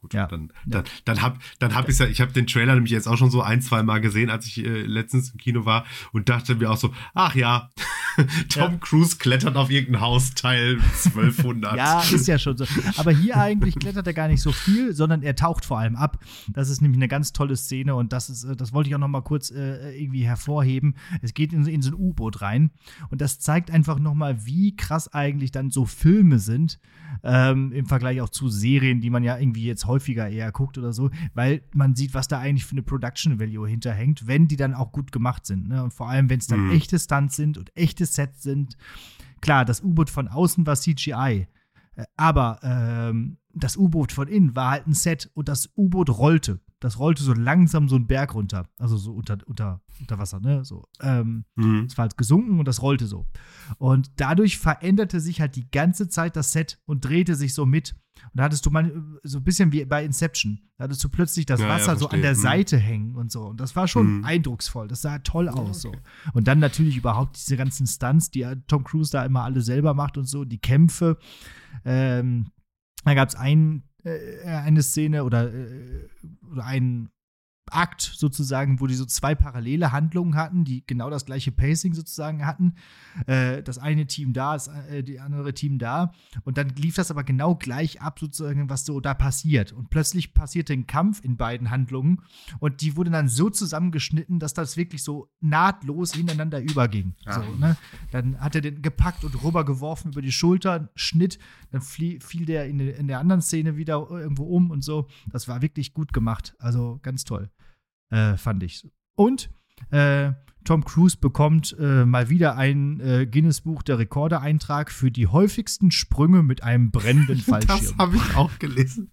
gut. Ja. Dann, Ja. dann, dann hab, dann hab ich's ja, ich habe den Trailer nämlich jetzt auch schon so ein, zwei Mal gesehen, als ich äh, letztens im Kino war und dachte mir auch so, ach ja, Tom Ja. Cruise klettert auf irgendein Haus, Teil zwölfhundert. Ja, ist ja schon so. Aber hier eigentlich klettert er gar nicht so viel, sondern er taucht vor allem ab. Das ist nämlich eine ganz tolle Szene und das ist, äh, das wollte ich auch noch mal kurz äh, irgendwie hervorheben. Es geht in, in so ein U-Boot rein und das zeigt einfach noch mal, wie krass eigentlich dann so Filme sind, ähm, im Vergleich auch zu Serien, die man ja irgendwie jetzt häufiger eher guckt oder so, weil man sieht, was da eigentlich für eine Production Value hinterhängt, wenn die dann auch gut gemacht sind. Ne? Und vor allem, wenn es dann Mhm. echte Stunts sind und echte Sets sind. Klar, das U-Boot von außen war C G I, äh, aber ähm, das U-Boot von innen war halt ein Set und das U-Boot rollte. Das rollte so langsam so einen Berg runter, also so unter, unter, unter Wasser, ne? So, ähm, Mhm. es war halt gesunken und das rollte so. Und dadurch veränderte sich halt die ganze Zeit das Set und drehte sich so mit. Und da hattest du mal so ein bisschen wie bei Inception. Da hattest du plötzlich das Ja, ja, Wasser so an verstehe. der Mhm. Seite hängen und so. Und das war schon Mhm. eindrucksvoll. Das sah toll aus. okay. So. Und dann natürlich überhaupt diese ganzen Stunts, die Tom Cruise da immer alle selber macht und so, die Kämpfe. Ähm, da gab es ein, äh, eine Szene oder, äh, oder einen Akt sozusagen, wo die so zwei parallele Handlungen hatten, die genau das gleiche Pacing sozusagen hatten. Äh, das eine Team da, das äh, die andere Team da. Und dann lief das aber genau gleich ab, sozusagen, was so da passiert. Und plötzlich passierte ein Kampf in beiden Handlungen. Und die wurde dann so zusammengeschnitten, dass das wirklich so nahtlos ineinander überging. Ah. So, ne? Dann hat er den gepackt und rübergeworfen über die Schulter, Schnitt. Dann flie- fiel der in, in der anderen Szene wieder irgendwo um und so. Das war wirklich gut gemacht. Also ganz toll. Äh, fand ich. Und äh, Tom Cruise bekommt äh, mal wieder ein äh, Guinness-Buch der Rekorde-Eintrag für die häufigsten Sprünge mit einem brennenden Das Fallschirm. habe ich auch gelesen.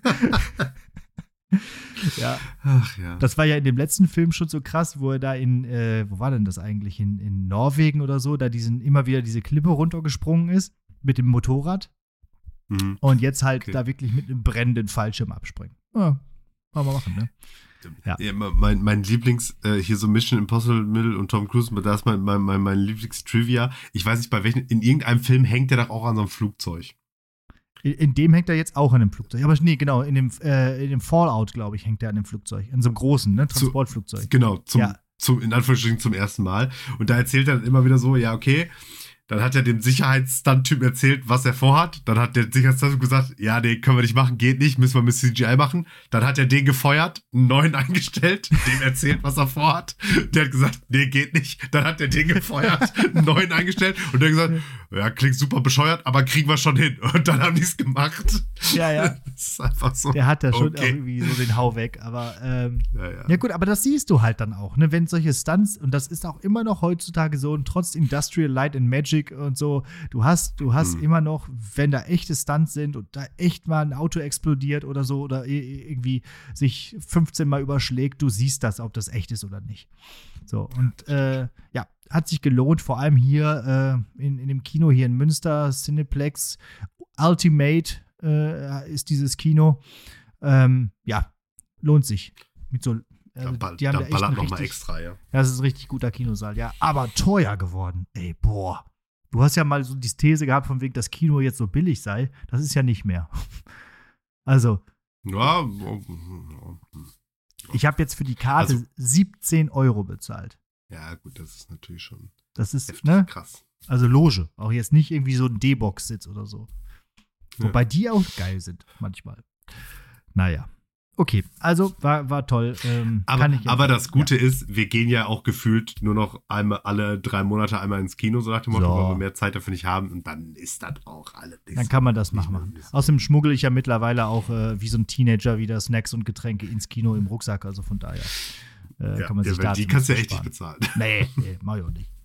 Ja, Ach ja. das war ja in dem letzten Film schon so krass, wo er da in, äh, wo war denn das eigentlich? In, in Norwegen oder so, da diesen immer wieder diese Klippe runtergesprungen ist mit dem Motorrad Mhm. und jetzt halt Okay. da wirklich mit einem brennenden Fallschirm abspringen. Ja, wollen wir machen, ne? Ja. Ja, mein, mein Lieblings, äh, hier so Mission Impossible und Tom Cruise, da ist mein, mein, mein, mein Lieblings-Trivia. Ich weiß nicht, bei welchem, in irgendeinem Film hängt der doch auch an so einem Flugzeug. In, in dem hängt er jetzt auch an dem Flugzeug. Aber nee, genau, in dem, äh, in dem Fallout, glaube ich, hängt er an dem Flugzeug. In so einem großen, ne, Transportflugzeug. Genau, zum, Ja. zum, in Anführungsstrichen zum ersten Mal. Und da erzählt er dann immer wieder so, ja, okay, dann hat er dem Sicherheitsstunt-Typ erzählt, was er vorhat. Dann hat der Sicherheitsstunt gesagt, ja, nee, können wir nicht machen, geht nicht, müssen wir mit C G I machen. Dann hat er den gefeuert, einen neuen eingestellt, dem erzählt, was er vorhat. Der hat gesagt, nee, geht nicht. Dann hat er den gefeuert, einen neuen eingestellt und der hat gesagt, ja, klingt super bescheuert, aber kriegen wir schon hin. Und dann haben die es gemacht. Ja, ja. Das ist einfach so. Der hat da schon Okay. auch irgendwie so den Hau weg. Aber ähm, Ja, ja. ja gut, aber das siehst du halt dann auch, ne? Wenn solche Stunts, und das ist auch immer noch heutzutage so, und trotz Industrial Light and Magic und so, du hast, du hast Hm. immer noch, wenn da echte Stunts sind und da echt mal ein Auto explodiert oder so oder i- irgendwie sich fünfzehn Mal überschlägt, du siehst das, ob das echt ist oder nicht. So, und äh, ja, hat sich gelohnt, vor allem hier äh, in, in dem Kino hier in Münster, Cineplex Ultimate äh, ist dieses Kino. Ähm, ja, lohnt sich. Mit so, Da, also, ball, die haben da da echt ballert einen noch mal richtig, extra, ja. das ist ein richtig guter Kinosaal, ja. Aber teuer geworden. Ey, boah. Du hast ja mal so die These gehabt, von wegen, dass Kino jetzt so billig sei. Das ist ja nicht mehr. Also, Ja, oh, oh, oh. ich habe jetzt für die Karte Also- siebzehn Euro bezahlt. Ja, gut, das ist natürlich schon Das ist, heftig ne? krass. Also Loge. Auch jetzt nicht irgendwie so ein D-Box-Sitz oder so. Ja. Wobei die auch geil sind, manchmal. Naja. Okay, also war, war toll. Ähm, Aber, kann ich aber empfehlen. das Gute ist, wir gehen ja auch gefühlt nur noch einmal alle drei Monate einmal ins Kino, so nach dem Motto, So. weil wir mehr Zeit dafür nicht haben. Und dann ist das auch alles. Ja, dann kann man das nicht machen. mehr- Außerdem schmuggle ich ja mittlerweile auch äh, wie so ein Teenager wieder Snacks und Getränke ins Kino im Rucksack. Also von daher äh, Ja, kann man ja, sich weil da die kannst du ja echt sparen. nicht bezahlen. Nee, nee, mach ich auch nicht.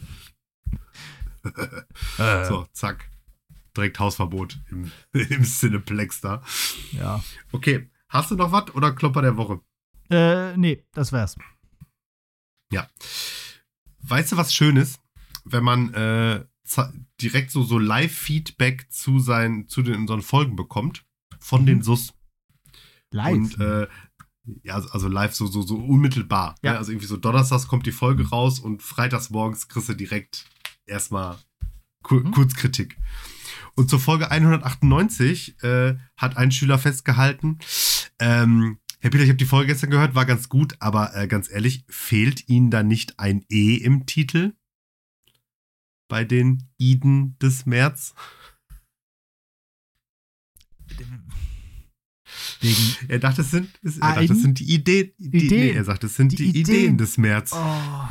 äh, So, zack. Direkt Hausverbot im, im Cineplex da. Ja. Okay, hast du noch was oder Klopper der Woche? Äh, nee, das wär's. Ja. Weißt du, was schön ist? Wenn man äh, za- direkt so, so Live-Feedback zu, seinen, zu den, unseren Folgen bekommt von Mhm. den S U S. Live. Und äh, ja, also live so, so, so unmittelbar. Ja. Ne? Also irgendwie so donnerstags kommt die Folge raus und freitags morgens kriegst du direkt erstmal Kur Mhm. Kurzkritik. Und zur Folge hundertachtundneunzig äh, hat ein Schüler festgehalten, ähm, Herr Peter, ich habe die Folge gestern gehört, war ganz gut, aber äh, ganz ehrlich, fehlt Ihnen da nicht ein E im Titel? Bei den Iden des März? Wegen er dachte, es sind, es, er dachte, es sind die Ideen. Die, Ideen. Nee, er sagt, es sind die, die Ideen. Ideen des März. Oh.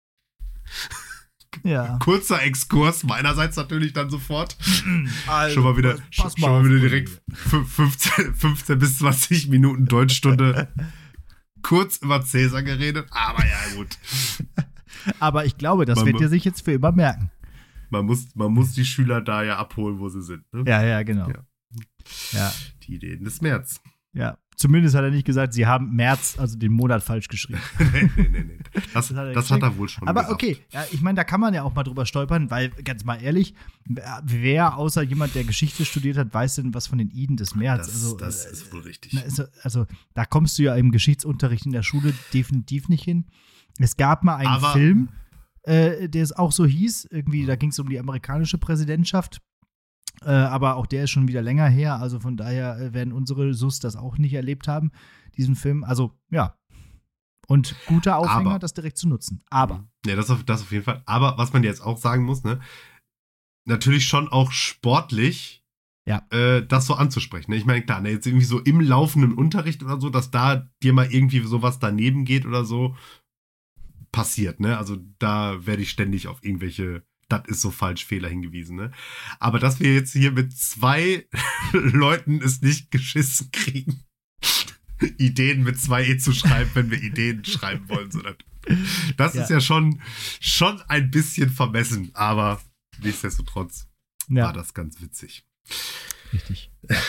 Ja. Kurzer Exkurs, meinerseits natürlich dann sofort. Also, schon mal wieder, pass schon, mal schon mal auf, wieder direkt fünfzehn, fünfzehn bis zwanzig Minuten Deutschstunde kurz über Cäsar geredet, aber ja, gut. Aber ich glaube, das man wird er sich jetzt für immer merken. Man muss, man muss die Schüler da ja abholen, wo sie sind. Ne? Ja, ja, genau. Ja. Ja. Die Ideen des März. Ja, zumindest hat er nicht gesagt, sie haben März, also den Monat falsch geschrieben. nee, nee, nee, nee. Das, das, hat, er das hat er wohl schon Aber gesagt. okay, ja, ich meine, da kann man ja auch mal drüber stolpern, weil, ganz mal ehrlich, wer außer jemand, der Geschichte studiert hat, weiß denn was von den Iden des März? Das, also, das ist wohl richtig. Also, also, da kommst du ja im Geschichtsunterricht in der Schule definitiv nicht hin. Es gab mal einen Aber, Film, äh, der es auch so hieß, irgendwie, da ging es um die amerikanische Präsidentschaft. Äh, aber auch der ist schon wieder länger her, also von daher äh, werden unsere S U S das auch nicht erlebt haben, diesen Film. Also, ja. Und guter Aufhänger, aber, das direkt zu nutzen. Aber. Ja, das auf, das auf jeden Fall. Aber was man jetzt auch sagen muss, ne, natürlich schon auch sportlich, ja. äh, das so anzusprechen. Ne? Ich meine, klar, ne, jetzt irgendwie so im laufenden Unterricht oder so, dass da dir mal irgendwie sowas daneben geht oder so, passiert, ne? Also da werde ich ständig auf irgendwelche das ist so falsch Fehler hingewiesen, ne? Aber dass wir jetzt hier mit zwei Leuten es nicht geschissen kriegen, Ideen mit zwei E zu schreiben, wenn wir Ideen schreiben wollen, sondern das ja. ist ja schon, schon ein bisschen vermessen, aber nichtsdestotrotz ja. war das ganz witzig. Richtig. Ja.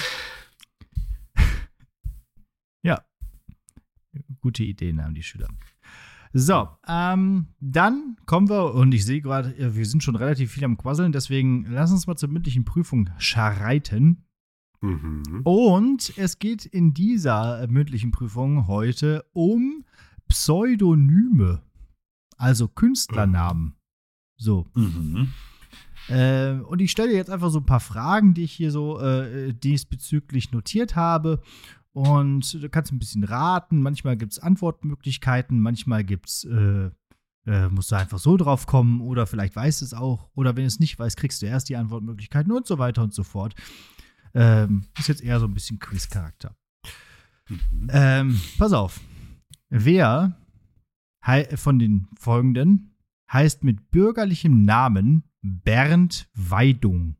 ja. Gute Ideen haben die Schüler. So, ähm, dann kommen wir, und ich sehe gerade, wir sind schon relativ viel am Quasseln, deswegen lass uns mal zur mündlichen Prüfung schreiten. Mhm. Und es geht in dieser mündlichen Prüfung heute um Pseudonyme, also Künstlernamen. So. Mhm. Äh, und ich stelle jetzt einfach so ein paar Fragen, die ich hier so äh, diesbezüglich notiert habe. Und du kannst ein bisschen raten. Manchmal gibt es Antwortmöglichkeiten, manchmal gibt's, äh, äh, musst du einfach so drauf kommen oder vielleicht weißt du es auch. Oder wenn du es nicht weißt, kriegst du erst die Antwortmöglichkeiten und so weiter und so fort. Ähm, ist jetzt eher so ein bisschen Quiz-Charakter. Mhm. Ähm, pass auf. Wer hei- von den folgenden heißt mit bürgerlichem Namen Bernd Weidung?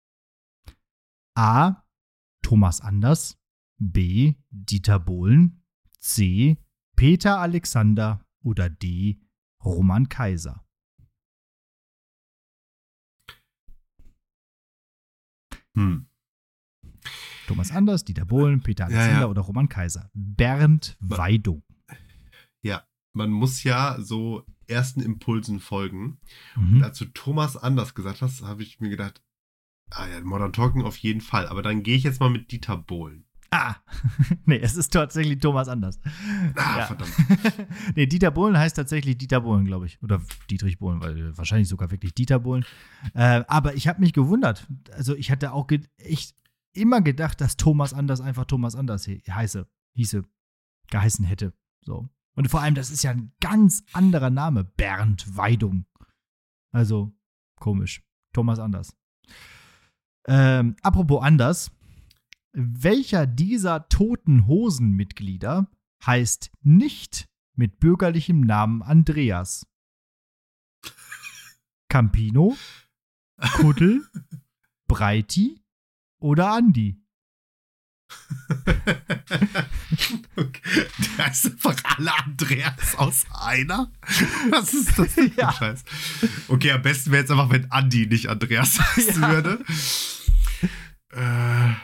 A. Thomas Anders. B. Dieter Bohlen. C. Peter Alexander. Oder D. Roman Kaiser. Hm. Thomas Anders, Dieter Bohlen, Peter Alexander ja, ja. oder Roman Kaiser. Bernd Weidung. Ja, man muss ja so ersten Impulsen folgen. Mhm. Und als du Thomas Anders gesagt hast, habe ich mir gedacht, ah ja, Modern Talking auf jeden Fall. Aber dann gehe ich jetzt mal mit Dieter Bohlen. Ah, nee, es ist tatsächlich Thomas Anders. Ah, ja. verdammt. nee, Dieter Bohlen heißt tatsächlich Dieter Bohlen, glaube ich. Oder Dietrich Bohlen, weil wahrscheinlich sogar wirklich Dieter Bohlen. Äh, aber ich habe mich gewundert. Also ich hatte auch ge- echt immer gedacht, dass Thomas Anders einfach Thomas Anders he- heiße, hieße, geheißen hätte. So. Und vor allem, das ist ja ein ganz anderer Name. Bernd Weidung. Also, komisch. Thomas Anders. Ähm, apropos Anders. Welcher dieser Toten Hosen-Mitglieder heißt nicht mit bürgerlichem Namen Andreas? Campino, Kuddel, Breiti oder Andi? Okay. Der heißt einfach alle Andreas aus einer? Was ist das für ein Ja. Scheiß? Okay, am besten wäre jetzt einfach, wenn Andi nicht Andreas heißen Ja. würde. Äh,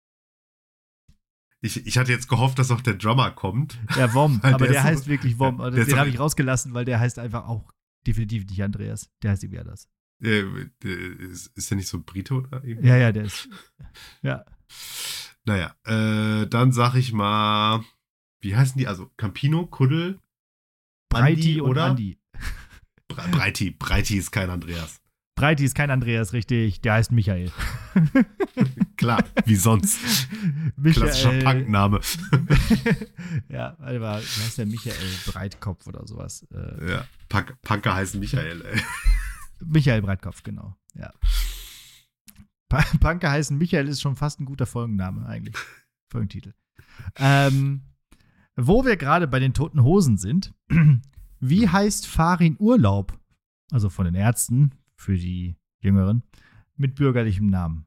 ich, ich hatte jetzt gehofft, dass auch der Drummer kommt. Ja, Wom, Weil aber der der, ist so- heißt wirklich Wom. Ja, Also der ist den doch- habe ich rausgelassen, weil der heißt einfach auch definitiv nicht Andreas. Der heißt irgendwie anders. Äh, äh, ist, ist der nicht so Brite oder irgendwie? Ja, ja, der ist. Ja. Naja, äh, dann sag ich mal, wie heißen die? Also Campino, Kuddel, Breiti Andi und oder? Andi. Bre- Breiti. Breiti ist kein Andreas. Breiti ist kein Andreas, richtig. Der heißt Michael. Klar, wie sonst. Klassischer Punkname. Ja, warte mal, wie heißt der? Michael Breitkopf oder sowas. Äh, ja, Punk Punker heißen Michael, ey. Michael Breitkopf, genau. Ja. Punker heißen Michael ist schon fast ein guter Folgenname, eigentlich. Folgentitel. Ähm, wo wir gerade bei den Toten Hosen sind, wie heißt Farin Urlaub, also von den Ärzten, für die Jüngeren, mit bürgerlichem Namen?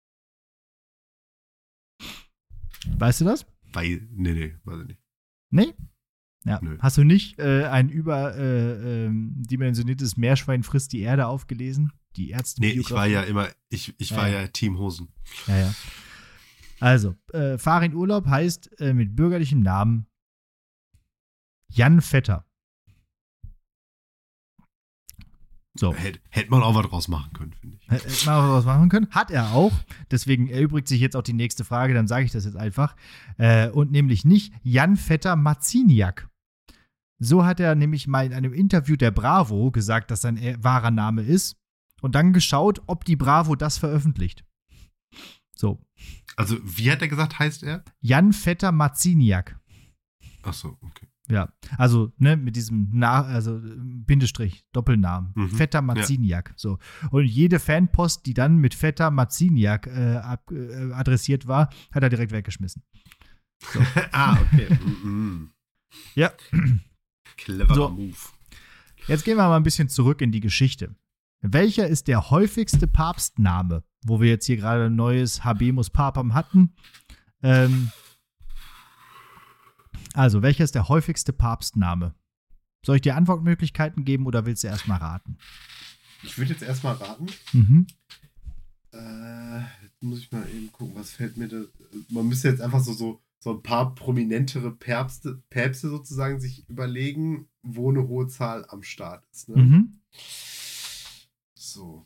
Weißt du das? Weil, nee, nee, weiß ich nicht. Nee? Ja. Nö. Hast du nicht äh, ein überdimensioniertes äh, ähm, Meerschwein frisst die Erde aufgelesen? Die Ärzte. Nee, ich war ja immer, ich, ich war ja, ja Team Hosen. Ja, ja. Also, äh, Farin Urlaub heißt äh, mit bürgerlichem Namen Jan Vetter. So. Hätte hätt man auch was draus machen können, finde ich. Hätte man auch was machen können. Hat er auch. Deswegen erübrigt sich jetzt auch die nächste Frage, dann sage ich das jetzt einfach. Äh, und nämlich nicht Jan Vetter Maziniak. So hat er nämlich mal in einem Interview der Bravo gesagt, dass sein äh, wahrer Name ist. Und dann geschaut, ob die Bravo das veröffentlicht. So. Also, wie hat er gesagt, heißt er? Jan Vetter Maziniak. Ach so, okay. Ja, also ne, mit diesem Na also Bindestrich, Doppelnamen. Mhm. Vetter Maziniak. Ja. So. Und jede Fanpost, die dann mit Vetter Maziniak äh, ab, äh, adressiert war, hat er direkt weggeschmissen. So. Ah, okay. Mm-mm. Ja. Cleverer so. Move. Jetzt gehen wir mal ein bisschen zurück in die Geschichte. Welcher ist der häufigste Papstname? Wo wir jetzt hier gerade ein neues Habemus Papam hatten. Ähm, also, welcher ist der häufigste Papstname? Soll ich dir Antwortmöglichkeiten geben oder willst du erst mal raten? Ich würde jetzt erst mal raten. Mhm. Äh, jetzt muss ich mal eben gucken, was fällt mir da. Man müsste jetzt einfach so, so, so ein paar prominentere Päpste, Päpste sozusagen sich überlegen, wo eine hohe Zahl am Start ist. Ne? Mhm. So.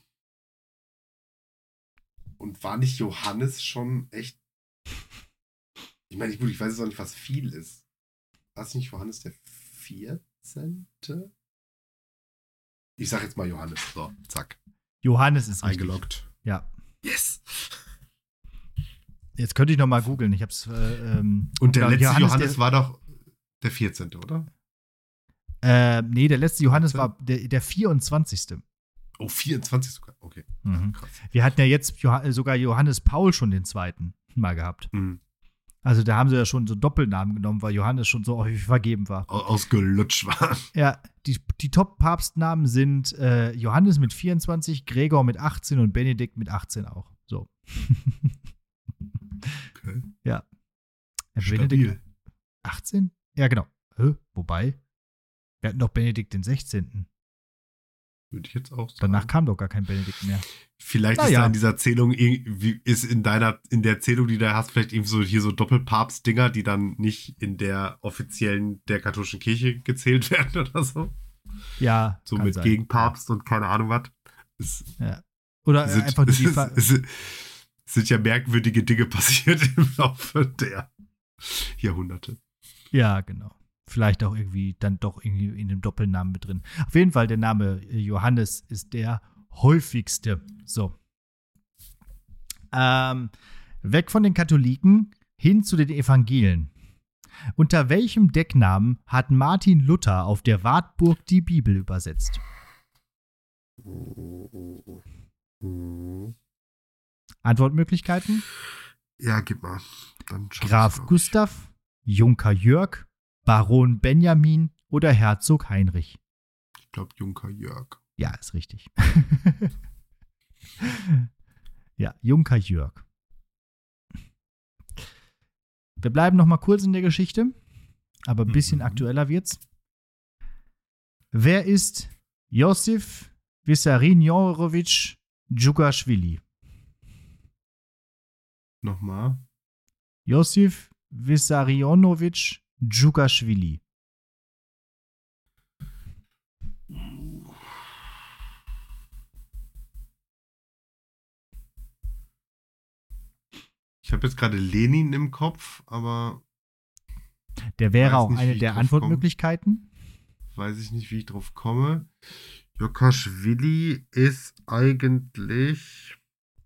Und war nicht Johannes schon echt. Ich meine, gut, ich weiß jetzt auch nicht, was viel ist. War es nicht Johannes der vierzehnte? Ich sag jetzt mal Johannes. So, zack. Johannes ist eingeloggt. Richtig. Ja. Yes! Jetzt könnte ich noch mal googeln. Ich hab's. Äh, ähm, Und der letzte Johannes, Johannes der, war doch der vierzehnte, oder? Äh, nee, der letzte Johannes war der, der vierundzwanzigste. Oh, vierundzwanzig sogar. Okay. Mhm. Krass. Wir hatten ja jetzt Joh- sogar Johannes Paul schon den zweiten mal gehabt. Mhm. Also da haben sie ja schon so Doppelnamen genommen, weil Johannes schon so häufig vergeben war. Ausgelutscht war. Ja, die, die Top-Papstnamen sind äh, Johannes mit vierundzwanzig, Gregor mit achtzehn und Benedikt mit achtzehn auch. So. Okay. Ja. Ja, Stabil. Benedikt achtzehn? Ja, genau. Hä? Wobei, wir hatten doch Benedikt den sechzehnten. Würde ich jetzt auch sagen. Danach kam doch gar kein Benedikt mehr. Vielleicht Na ist ja. da in dieser Zählung, irgendwie- ist in deiner, in der Zählung, die du da hast, vielleicht eben so hier so Doppelpapst-Dinger, die dann nicht in der offiziellen der katholischen Kirche gezählt werden oder so. Ja, So kann mit sein. Gegenpapst und keine Ahnung was. Es Ja. Oder äh, sind, einfach nur es, die ist, Ver- es sind- es sind ja merkwürdige Dinge passiert im Laufe der Jahrhunderte. Ja, genau. Vielleicht auch irgendwie dann doch irgendwie in dem Doppelnamen mit drin. Auf jeden Fall, der Name äh, Johannes ist der häufigste. So. Ähm, weg von den Katholiken hin zu den Evangelien. Unter welchem Decknamen hat Martin Luther auf der Wartburg die Bibel übersetzt? Antwortmöglichkeiten? Ja, gib mal. Dann schaff Graf ich's, glaub ich. Gustav, Junker Jörg, Baron Benjamin oder Herzog Heinrich? Ich glaube, Junker Jörg. Ja, ist richtig. Ja, Junker Jörg. Wir bleiben noch mal kurz in der Geschichte, aber ein bisschen Mhm. aktueller wird's. Wer ist Josif Wissarionowitsch Djugaschwili? Nochmal. Josif Wissarionowitsch Djugaschwili. Ich habe jetzt gerade Lenin im Kopf, aber Der wäre Weiß auch nicht, wie eine ich der drauf Antwortmöglichkeiten. weiß ich nicht, wie ich drauf komme. Djokaschwili ist eigentlich.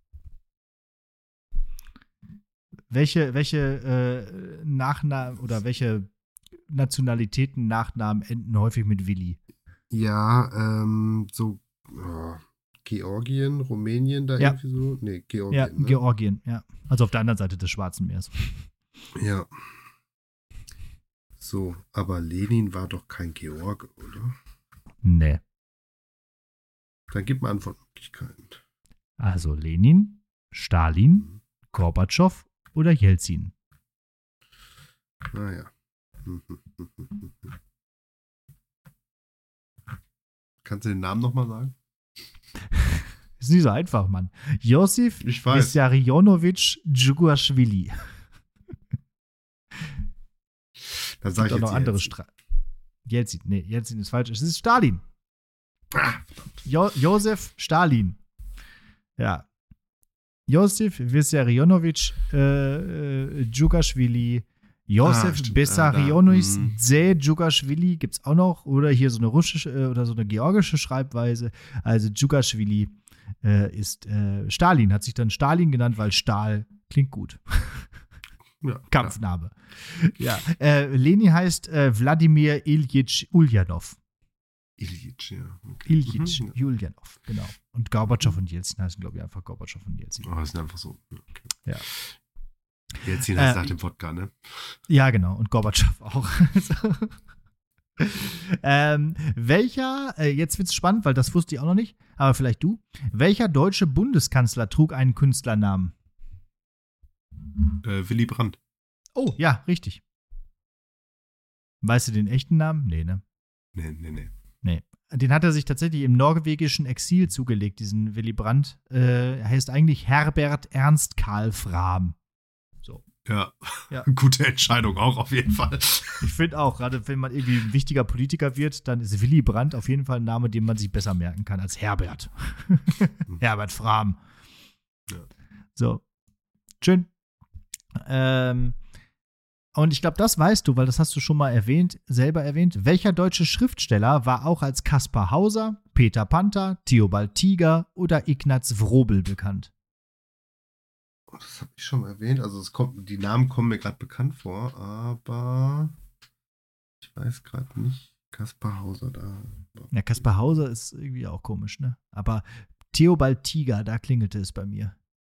Welche, welche äh, Nachnamen oder welche Nationalitäten Nachnamen enden häufig mit Willi? Ja, ähm, so oh, Georgien, Rumänien da Ja. irgendwie so? Nee, Georgien. Ja, ne? Georgien, ja. Also auf der anderen Seite des Schwarzen Meeres. Ja. So, aber Lenin war doch kein George, oder? Nee. Dann gib mal Antwortmöglichkeiten. Also Lenin, Stalin, Gorbatschow oder Jelzin? Naja. Kannst du den Namen nochmal sagen? Ist nicht so einfach, Mann. Josif Ich weiß. Wissarionowitsch Djugaschwili. Dann sag ich Gibt auch jetzt noch andere Jelzin. Stra Jelzin. Nee, Jelzin ist falsch. Es ist Stalin. Ah, Jo Josef Stalin. Ja. Josif Wissarionowitsch äh, äh, Djugaschwili. Ah, Josef stimmt. Bessarionovich Ah, da, mm. Dze Djugaschwili gibt's auch noch. Oder hier so eine russische äh, oder so eine georgische Schreibweise. Also Djugaschwili äh, ist äh, Stalin. Hat sich dann Stalin genannt, weil Stahl klingt gut. Ja, Kampfname. Ja. Äh, Lenin heißt äh, Wladimir Iljitsch Ulyanov. Ilyich, ja. Okay. Iljitsch Mhm. Ulyanov, genau. Und Gorbatschow und Jelzin heißen, glaube ich, einfach Gorbatschow und Jelzin. Oh, das ist einfach so. Okay. Ja. Jelzin heißt Äh, nach dem Wodka, ne? Ja, genau. Und Gorbatschow auch. ähm, welcher, äh, jetzt wird's spannend, weil das wusste ich auch noch nicht, aber vielleicht du. Welcher deutsche Bundeskanzler trug einen Künstlernamen? Äh, Willy Brandt. Oh, ja, richtig. Weißt du den echten Namen? Nee, ne? Nee, nee, nee. Nee. Den hat er sich tatsächlich im norwegischen Exil zugelegt, diesen Willy Brandt. Äh, er heißt eigentlich Herbert Ernst Karl Frahm. So. Ja. Ja. Gute Entscheidung auch auf jeden Fall. Ich finde auch, gerade wenn man irgendwie ein wichtiger Politiker wird, dann ist Willy Brandt auf jeden Fall ein Name, den man sich besser merken kann als Herbert. Herbert Frahm. Ja. So. Schön. Ähm, und ich glaube, das weißt du, weil das hast du schon mal erwähnt, selber erwähnt. Welcher deutsche Schriftsteller war auch als Kaspar Hauser, Peter Panther, Theobald Tiger oder Ignaz Wrobel bekannt? Das habe ich schon mal erwähnt. Also es kommt, die Namen kommen mir gerade bekannt vor, aber ich weiß gerade nicht. Kaspar Hauser da. Ja, Kaspar Hauser ist irgendwie auch komisch, ne? Aber Theobald Tiger, da klingelte es bei mir.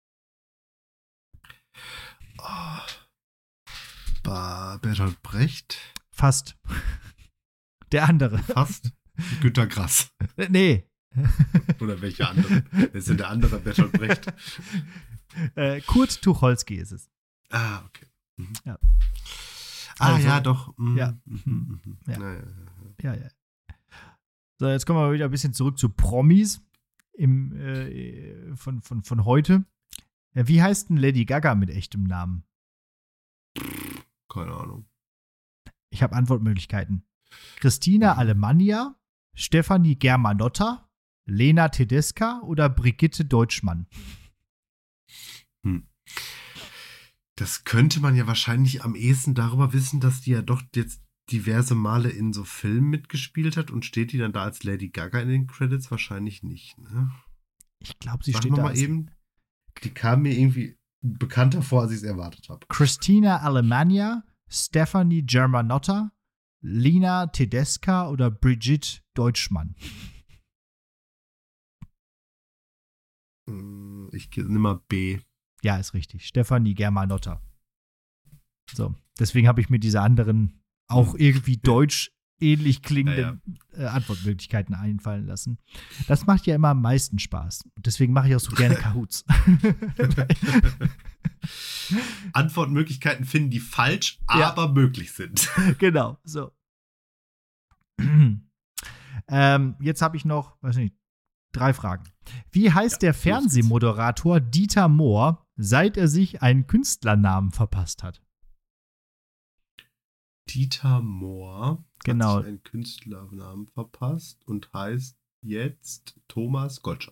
Oh. Bei Bertolt Brecht. Fast. Der andere. Fast. Günter Grass. Nee. Oder welcher andere? Wer ist denn der andere Bertolt Brecht? äh, Kurt Tucholsky ist es. Ah, okay. Mhm. Ja. Ah, Also, ja, doch. Mhm. ja. Mhm. Mhm. Ja. Ja, ja, Ja, ja. ja. So, jetzt kommen wir wieder ein bisschen zurück zu Promis im, äh, von, von, von heute. Ja, wie heißt denn Lady Gaga mit echtem Namen? Keine Ahnung. Ich habe Antwortmöglichkeiten. Christina Alemannia, Stefanie Germanotta, Lena Tedesca oder Brigitte Deutschmann? Hm. Das könnte man ja wahrscheinlich am ehesten darüber wissen, dass die ja doch jetzt diverse Male in so Filmen mitgespielt hat und steht die dann da als Lady Gaga in den Credits? Wahrscheinlich nicht, ne? Ich glaube, sie Sag steht noch da mal als eben. Die kam mir irgendwie bekannter vor, als ich es erwartet habe. Christina Alemannia, Stefanie Germanotta, Lena Tedesca oder Brigitte Deutschmann. Ich nehme mal B. Ja, ist richtig. Stefanie Germanotta. So, deswegen habe ich mir diese anderen auch irgendwie deutsch ähnlich klingenden ja, ja. Äh, Antwortmöglichkeiten einfallen lassen. Das macht ja immer am meisten Spaß. Und deswegen mache ich auch so gerne Kahoots. Antwortmöglichkeiten finden, die falsch, ja. aber möglich sind. Genau, so. ähm, jetzt habe ich noch, weiß nicht, drei Fragen. Wie heißt ja, der Fernsehmoderator Dieter Mohr, seit er sich einen Künstlernamen verpasst hat? Dieter Mohr genau. hat sich einen Künstlernamen verpasst und heißt jetzt Thomas Gottschalk.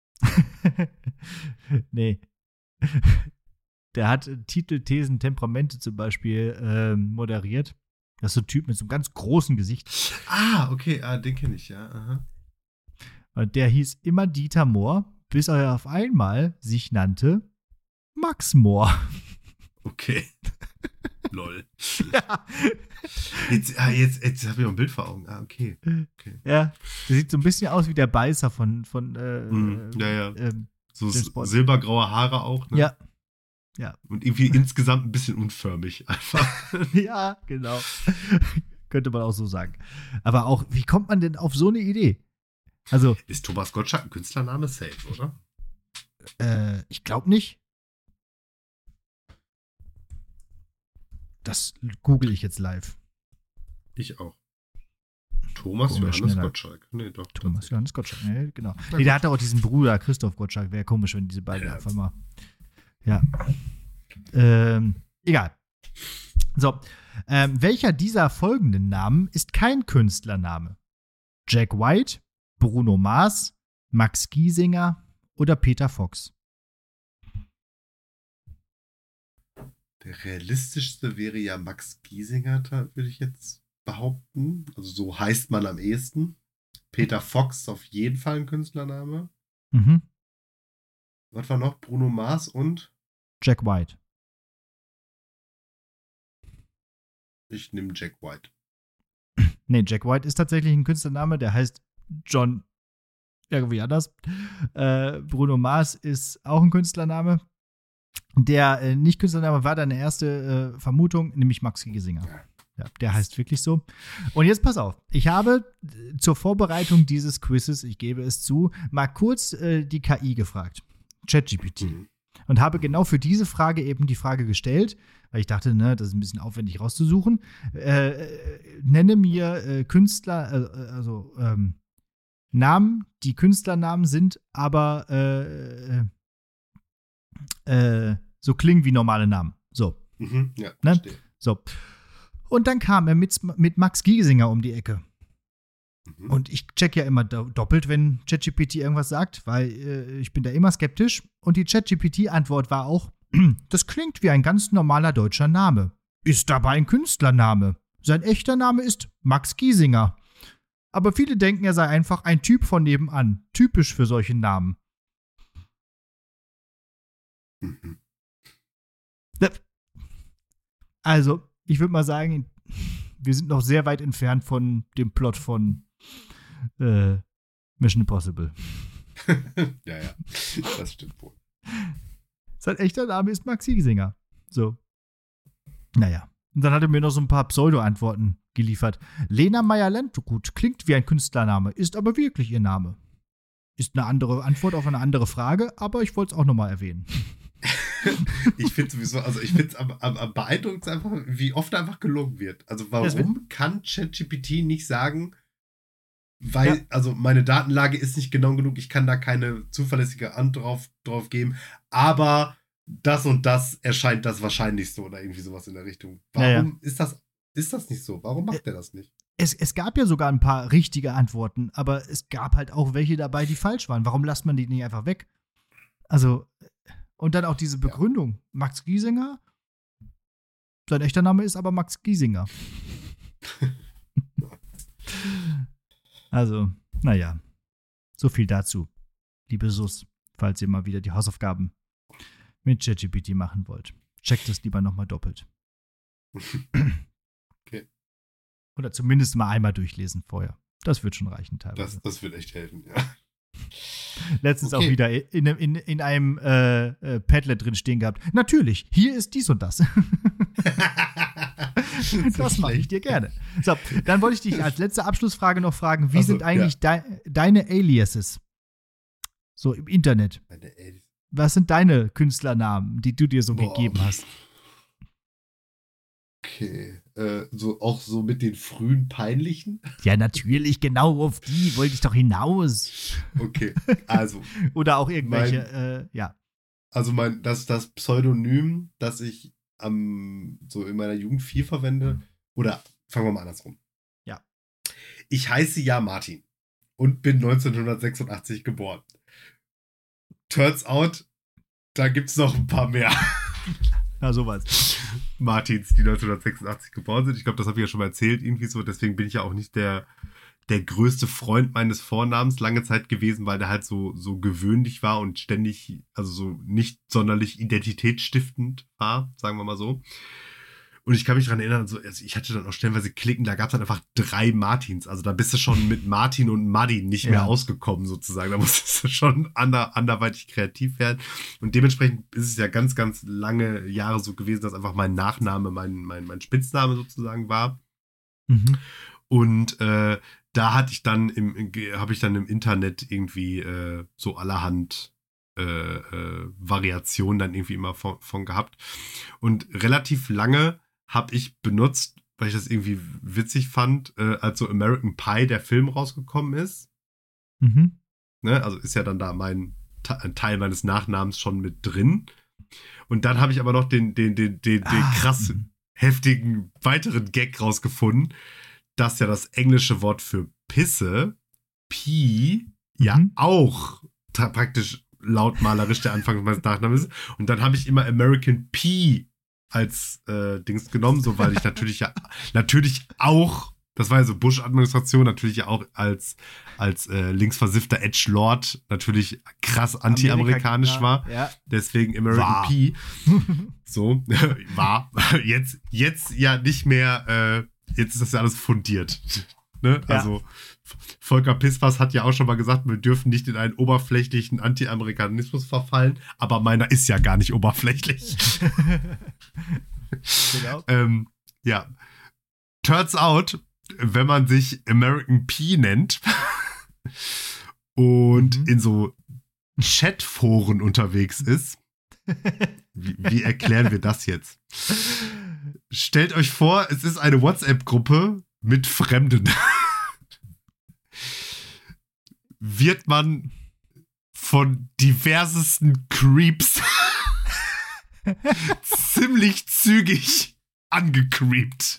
Nee. Der hat Titel, Thesen, Temperamente zum Beispiel ähm, moderiert. Das ist so ein Typ mit so einem ganz großen Gesicht. Ah, okay, ah, den kenne ich, ja. Aha. Und der hieß immer Dieter Mohr, bis er auf einmal sich nannte Max Mohr. Okay. Lol. Ja. Jetzt, ah, jetzt, jetzt habe ich auch ein Bild vor Augen. Ah, okay. okay. Ja, der sieht so ein bisschen aus wie der Beißer von, von äh, mm, ja, ja. Ähm, so silbergraue Haare auch, ne? Ja. Ja. Und irgendwie insgesamt ein bisschen unförmig einfach. Ja, genau. Könnte man auch so sagen. Aber auch, wie kommt man denn auf so eine Idee? Also. Ist Thomas Gottschalk ein Künstlername? Safe, oder? Äh, ich glaube nicht. Das google ich jetzt live. Ich auch. Thomas Komisch, Johannes schneller. Gottschalk. Nee, doch. Thomas Johannes Gottschalk, nee, genau. Nee, der hatte auch diesen Bruder, Christoph Gottschalk. Wäre komisch, wenn diese beiden Ja. einfach mal. Ja. Ähm, egal. So. Ähm, welcher dieser folgenden Namen ist kein Künstlername? Jack White, Bruno Mars, Max Giesinger oder Peter Fox? Der realistischste wäre ja Max Giesinger, würde ich jetzt behaupten. Also so heißt man am ehesten. Peter Fox ist auf jeden Fall ein Künstlername. Mhm. Was war noch? Bruno Mars und? Jack White. Ich nehme Jack White. Nee, Jack White ist tatsächlich ein Künstlername, der heißt John irgendwie anders. Äh, Bruno Mars ist auch ein Künstlername. Der äh, Nicht-Künstlername war deine erste äh, Vermutung, nämlich Max Giesinger. Ja, der heißt wirklich so. Und jetzt pass auf, ich habe äh, zur Vorbereitung dieses Quizzes, ich gebe es zu, mal kurz äh, die K I gefragt. ChatGPT. Mhm. Und habe genau für diese Frage eben die Frage gestellt, weil ich dachte, ne, das ist ein bisschen aufwendig rauszusuchen. Äh, äh, nenne mir äh, Künstler, äh, also ähm, Namen, die Künstlernamen sind, aber äh, äh, so klingen wie normale Namen. So. Mhm, ja, ne? Verstehe. So. Und dann kam er mit, mit Max Giesinger um die Ecke. Mhm. Und ich check ja immer do- doppelt, wenn ChatGPT irgendwas sagt, weil äh, ich bin da immer skeptisch. Und die ChatGPT-Antwort war auch, das klingt wie ein ganz normaler deutscher Name. Ist dabei ein Künstlername. Sein echter Name ist Max Giesinger. Aber viele denken, er sei einfach ein Typ von nebenan. Typisch für solche Namen. Mhm. Also, ich würde mal sagen, wir sind noch sehr weit entfernt von dem Plot von äh, Mission Impossible. Ja, ja, das stimmt wohl. Sein echter Name ist Max Giesinger. So. Naja. Und dann hat er mir noch so ein paar Pseudo-Antworten geliefert. Lena Meyer-Landrut klingt wie ein Künstlername, ist aber wirklich ihr Name. Ist eine andere Antwort auf eine andere Frage, aber ich wollte es auch nochmal erwähnen. Ich finde sowieso, also ich finde es am, am, am beeindruckendsten einfach, wie oft einfach gelogen wird. Also warum kann ChatGPT nicht sagen, weil, ja. also meine Datenlage ist nicht genau genug, ich kann da keine zuverlässige Antwort drauf, drauf geben, aber das und das erscheint das Wahrscheinlichste oder irgendwie sowas in der Richtung. Warum ja, ja. ist das, ist das nicht so? Warum macht er das nicht? Es, es gab ja sogar ein paar richtige Antworten, aber es gab halt auch welche dabei, die falsch waren. Warum lässt man die nicht einfach weg? Also, und dann auch diese Begründung. Ja. Max Giesinger, sein echter Name ist aber Max Giesinger. Also, naja, so viel dazu. Liebe Sus, falls ihr mal wieder die Hausaufgaben mit ChatGPT machen wollt. Checkt es lieber nochmal doppelt. Okay. Oder zumindest mal einmal durchlesen vorher. Das wird schon reichen teilweise. Das, das wird echt helfen, ja. Letztens okay. auch wieder in, in, in einem äh, äh, Padlet drin stehen gehabt. Natürlich, hier ist dies und das. Das mache ich dir gerne. So, dann wollte ich dich als letzte Abschlussfrage noch fragen, wie also, sind eigentlich ja. de- deine Aliases? So im Internet. Meine Alias. Was sind deine Künstlernamen, die du dir so Boah. gegeben hast? Okay, äh, so auch so mit den frühen peinlichen? Ja, natürlich, genau auf die wollte ich doch hinaus. Okay, also. Oder auch irgendwelche, mein, äh, ja. Also mein, das, das Pseudonym, das ich am, so in meiner Jugend viel verwende, oder fangen wir mal andersrum. Ja. Ich heiße ja Martin und bin neunzehnhundertsechsundachtzig geboren. Turns out, da gibt's noch ein paar mehr. Na, sowas. Martins, die neunzehnhundertsechsundachtzig geboren sind. Ich glaube, das habe ich ja schon mal erzählt, irgendwie so. Deswegen bin ich ja auch nicht der, der größte Freund meines Vornamens lange Zeit gewesen, weil der halt so, so gewöhnlich war und ständig, also so nicht sonderlich identitätsstiftend war, sagen wir mal so. Und ich kann mich daran erinnern, so, also ich hatte dann auch stellenweise Klicken, da gab es dann einfach drei Martins. Also da bist du schon mit Martin und Madin nicht ja. mehr ausgekommen sozusagen. Da musstest du schon ander, anderweitig kreativ werden. Und dementsprechend ist es ja ganz, ganz lange Jahre so gewesen, dass einfach mein Nachname mein, mein, mein Spitzname sozusagen war. Mhm. Und äh, da hatte ich dann im, habe ich dann im Internet irgendwie äh, so allerhand äh, äh, Variationen dann irgendwie immer von, von gehabt. Und relativ lange habe ich benutzt, weil ich das irgendwie witzig fand, äh, als so American Pie der Film rausgekommen ist. Mhm. Ne, also ist ja dann da mein ein Teil meines Nachnamens schon mit drin. Und dann habe ich aber noch den, den, den, den, den ah. krass heftigen weiteren Gag rausgefunden, dass ja das englische Wort für Pisse, Pi, mhm. ja auch tra- praktisch lautmalerisch der Anfang meines Nachnamens ist. Und dann habe ich immer American P als äh, Dings genommen, so weil ich natürlich ja natürlich auch, das war ja so Bush-Administration, natürlich ja auch als, als äh, linksversiffter Edgelord natürlich krass anti-amerikanisch Amerika, war. Ja. Deswegen American war. P. So, war. Jetzt, jetzt ja nicht mehr, äh, jetzt ist das ja alles fundiert. Ne? Ja. Also Volker Pispers hat ja auch schon mal gesagt, wir dürfen nicht in einen oberflächlichen Anti-Amerikanismus verfallen, aber meiner ist ja gar nicht oberflächlich. Genau. ähm, ja. Turns out, wenn man sich American P nennt und mhm. in so Chatforen unterwegs ist, wie, wie erklären wir das jetzt? Stellt euch vor, es ist eine WhatsApp-Gruppe mit Fremden. Wird man von diversesten Creeps ziemlich zügig angecreept.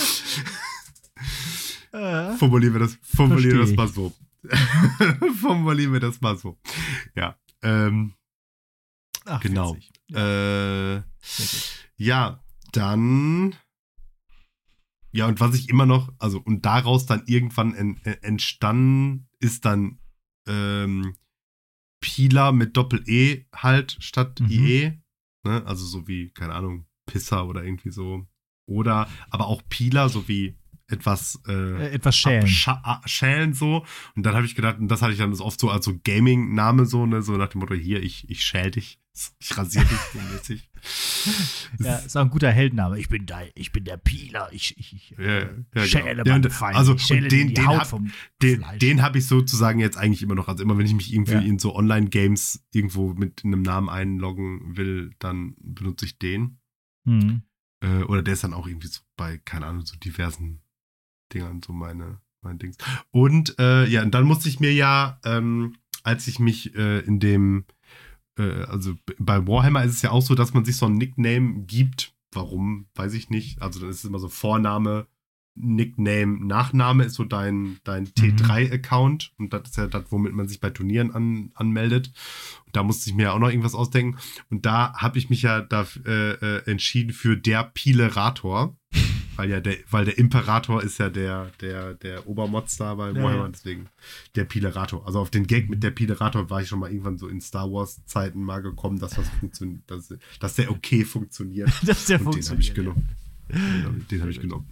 Äh, formulieren wir das, formulieren wir das mal so. Formulieren wir das mal so. Ja, ähm, Ach, genau. Ja. Äh, ja, dann ja, und was ich immer noch, also und daraus dann irgendwann en, en, entstanden ist dann ähm, Pila mit Doppel-E halt statt mhm. I E. Ne? Also so wie, keine Ahnung, Pisser oder irgendwie so. Oder aber auch Pila, so wie etwas äh, äh, etwas schälen. Abscha- schälen so. Und dann habe ich gedacht, und das hatte ich dann oft so als so Gaming-Name so, ne, so nach dem Motto, hier, ich, ich schäl dich. Ich rasiere dich so mäßig. Ja, ist auch ein guter Heldenname. Ich bin der, ich bin der Pila. Ich, ich, ich ja, ja, schäle genau. meine ja, Feinde. Also, ich schäle den, die den Haut hab, vom den, Fleisch. Den habe ich sozusagen jetzt eigentlich immer noch. Also immer, wenn ich mich irgendwie ja. in so Online-Games irgendwo mit einem Namen einloggen will, dann benutze ich den. Mhm. Äh, oder der ist dann auch irgendwie so bei, keine Ahnung, so diversen Dingern, so meine, mein Dings. Und äh, ja, und dann musste ich mir ja, ähm, als ich mich äh, in dem also bei Warhammer ist es ja auch so, dass man sich so ein Nickname gibt. Warum, weiß ich nicht. Also dann ist es immer so Vorname, Nickname, Nachname ist so dein, dein T drei Account. Und das ist ja das, womit man sich bei Turnieren an, anmeldet. Und da musste ich mir ja auch noch irgendwas ausdenken. Und da habe ich mich ja da, äh, entschieden für der Pilerator. Weil ja der, weil der Imperator ist ja der, der, der Obermonster bei Warhammer, ja. Deswegen der Pilerator. Also auf den Gag mit der Pilerator war ich schon mal irgendwann so in Star Wars Zeiten mal gekommen, dass das funktioniert, dass, dass der okay funktioniert. dass der Und funktioniert. Den habe ich genommen. Ja. Den, den habe ich genommen.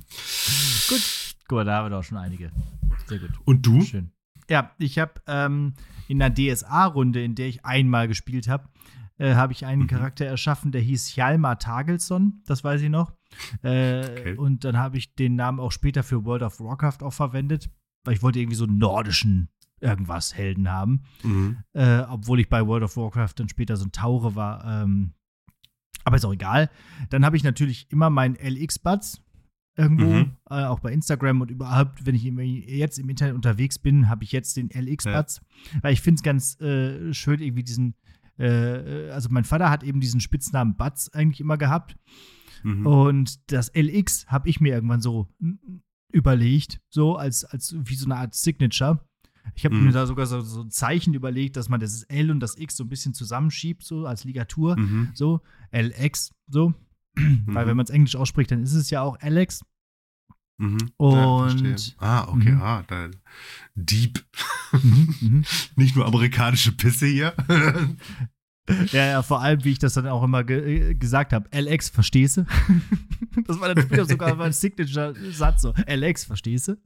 Gut. Guck mal, da haben wir doch schon einige. Sehr gut. Und du? Schön. Ja, ich habe ähm, in einer D S A-Runde, in der ich einmal gespielt habe, äh, habe ich einen mhm. Charakter erschaffen, der hieß Hjalmar Tagelsson, das weiß ich noch. Äh, okay. Und dann habe ich den Namen auch später für World of Warcraft auch verwendet, weil ich wollte irgendwie so einen nordischen irgendwas Helden haben. Mhm. Äh, obwohl ich bei World of Warcraft dann später so ein Tauche war. Ähm, aber ist auch egal. Dann habe ich natürlich immer meinen L X-Buds irgendwo, mhm. äh, auch bei Instagram und überhaupt, wenn ich jetzt im Internet unterwegs bin, habe ich jetzt den L X-Buds. Ja. Weil ich finde es ganz äh, schön, irgendwie diesen äh, also mein Vater hat eben diesen Spitznamen Buds eigentlich immer gehabt. Mhm. Und das L X habe ich mir irgendwann so überlegt, so als, als wie so eine Art Signature. Ich habe mhm. mir da sogar so, so ein Zeichen überlegt, dass man das L und das X so ein bisschen zusammenschiebt, so als Ligatur, mhm. so L X, so. Mhm. Weil wenn man es Englisch ausspricht, dann ist es ja auch Alex. Mhm. Und ja, ah, okay, mhm. ah, da, Deep. Mhm, mhm. Nicht nur amerikanische Pisse hier. Ja, ja, vor allem, wie ich das dann auch immer ge gesagt habe, L X, verstehst du? Das war dann später sogar mein Signature-Satz so, L X, verstehst du?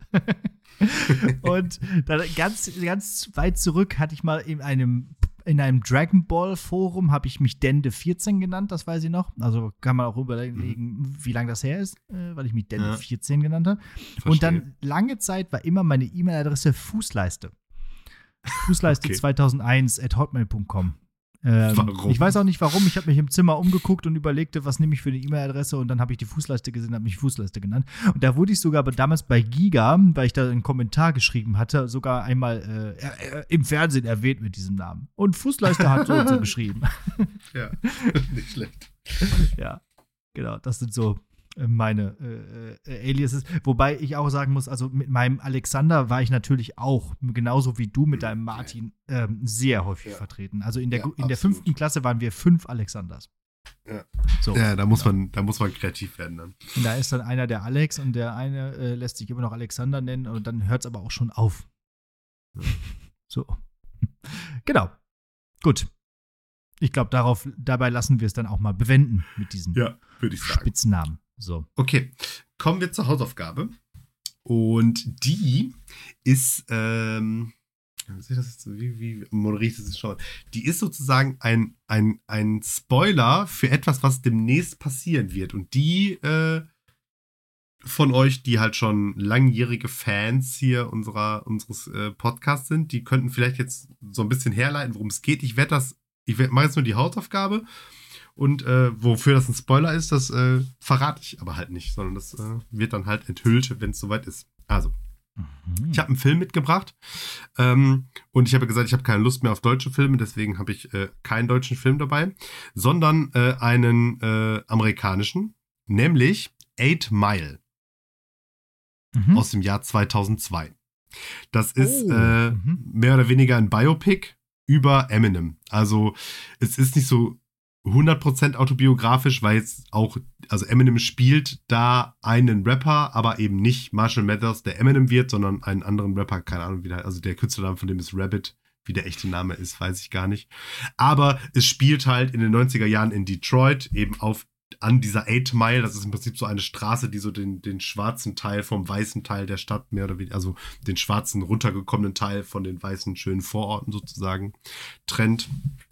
Und dann ganz, ganz weit zurück hatte ich mal in einem in einem Dragon Ball Forum habe ich mich Dende vierzehn genannt, das weiß ich noch. Also kann man auch überlegen, mhm. wie lange das her ist, äh, weil ich mich Dende ja. vierzehn genannt habe. Und dann lange Zeit war immer meine E-Mail-Adresse Fußleiste. Fußleiste okay. zweitausendeins at hotmail punkt com. Ähm, warum? Ich weiß auch nicht warum. Ich habe mich im Zimmer umgeguckt und überlegte, was nehme ich für eine E-Mail-Adresse, und dann habe ich die Fußleiste gesehen, habe mich Fußleiste genannt. Und da wurde ich sogar damals bei Giga, weil ich da einen Kommentar geschrieben hatte, sogar einmal äh, äh, im Fernsehen erwähnt mit diesem Namen. Und Fußleiste hat so und so geschrieben. Ja, nicht schlecht. Ja, genau. Das sind so meine äh, äh, Aliases. Wobei ich auch sagen muss, also mit meinem Alexander war ich natürlich auch, genauso wie du mit deinem Martin, ähm, sehr häufig ja. vertreten. Also in der, ja, in der fünften Klasse waren wir fünf Alexanders. Ja, so, ja da, muss genau. man, da muss man kreativ werden dann. Und da ist dann einer der Alex und der eine äh, lässt sich immer noch Alexander nennen, und dann hört es aber auch schon auf. Ja. So. Genau. Gut. Ich glaube, darauf, dabei lassen wir es dann auch mal bewenden mit diesen ja, würde ich sagen. Spitznamen. So. Okay, kommen wir zur Hausaufgabe. Und die ist, ähm, wie, das wie, wie moderiere ich das schon? Die ist sozusagen ein, ein, ein Spoiler für etwas, was demnächst passieren wird. Und die äh, von euch, die halt schon langjährige Fans hier unserer, unseres äh, Podcasts sind, die könnten vielleicht jetzt so ein bisschen herleiten, worum es geht. Ich werde das, ich mache jetzt nur die Hausaufgabe. Und äh, wofür das ein Spoiler ist, das äh, verrate ich aber halt nicht, sondern das äh, wird dann halt enthüllt, wenn es soweit ist. Also, mhm. ich habe einen Film mitgebracht ähm, und ich habe gesagt, ich habe keine Lust mehr auf deutsche Filme, deswegen habe ich äh, keinen deutschen Film dabei, sondern äh, einen äh, amerikanischen, nämlich Eight Mile mhm. aus dem Jahr zweitausendzwei. Das ist oh. äh, mhm. mehr oder weniger ein Biopic über Eminem. Also, es ist nicht so hundert Prozent autobiografisch, weil jetzt auch, also Eminem spielt da einen Rapper, aber eben nicht Marshall Mathers, der Eminem wird, sondern einen anderen Rapper, keine Ahnung, wie der, also der Künstlername von dem ist Rabbit, wie der echte Name ist, weiß ich gar nicht. Aber es spielt halt in den neunziger Jahren in Detroit, eben auf an dieser Eight Mile, das ist im Prinzip so eine Straße, die so den, den schwarzen Teil vom weißen Teil der Stadt mehr oder weniger, also den schwarzen runtergekommenen Teil von den weißen schönen Vororten sozusagen trennt.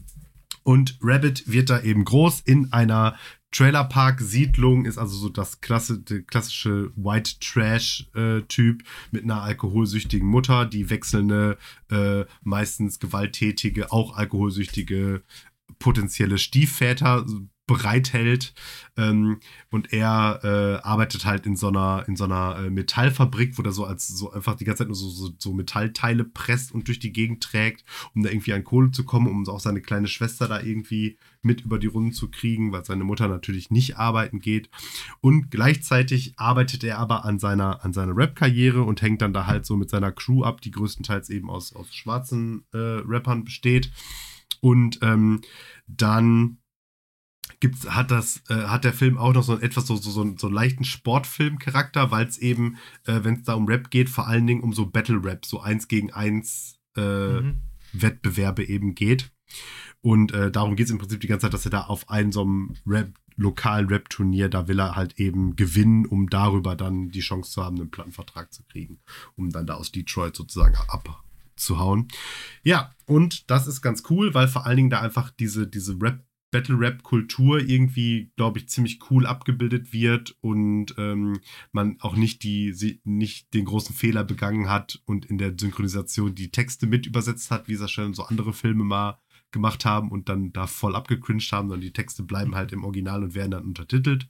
Und Rabbit wird da eben groß in einer Trailerpark-Siedlung, ist also so das klasse, der klassische White Trash-Typ äh, mit einer alkoholsüchtigen Mutter, die wechselnde, äh, meistens gewalttätige, auch alkoholsüchtige potenzielle Stiefväter bereithält. Ähm, und er äh, arbeitet halt in so einer, in so einer äh, Metallfabrik, wo er so als so einfach die ganze Zeit nur so, so, so Metallteile presst und durch die Gegend trägt, um da irgendwie an Kohle zu kommen, um auch seine kleine Schwester da irgendwie mit über die Runden zu kriegen, weil seine Mutter natürlich nicht arbeiten geht. Und gleichzeitig arbeitet er aber an seiner, an seiner Rap-Karriere und hängt dann da halt so mit seiner Crew ab, die größtenteils eben aus, aus schwarzen äh, Rappern besteht. Und ähm, dann Gibt's, hat, das, äh, hat der Film auch noch so etwas so, so, so, einen, so einen leichten Sportfilm-Charakter, weil es eben, äh, wenn es da um Rap geht, vor allen Dingen um so Battle-Rap, so eins gegen eins äh, mhm. Wettbewerbe eben geht. Und äh, darum geht es im Prinzip die ganze Zeit, dass er da auf einem so einem Rap, lokalen Rap-Turnier, da will er halt eben gewinnen, um darüber dann die Chance zu haben, einen Plattenvertrag zu kriegen, um dann da aus Detroit sozusagen abzuhauen. Ja, und das ist ganz cool, weil vor allen Dingen da einfach diese, diese Rap- Battle-Rap-Kultur irgendwie, glaube ich, ziemlich cool abgebildet wird und ähm, man auch nicht, die, sie, nicht den großen Fehler begangen hat und in der Synchronisation die Texte mit übersetzt hat, wie es ja schon so andere Filme mal gemacht haben und dann da voll abgecringed haben, sondern die Texte bleiben halt im Original und werden dann untertitelt.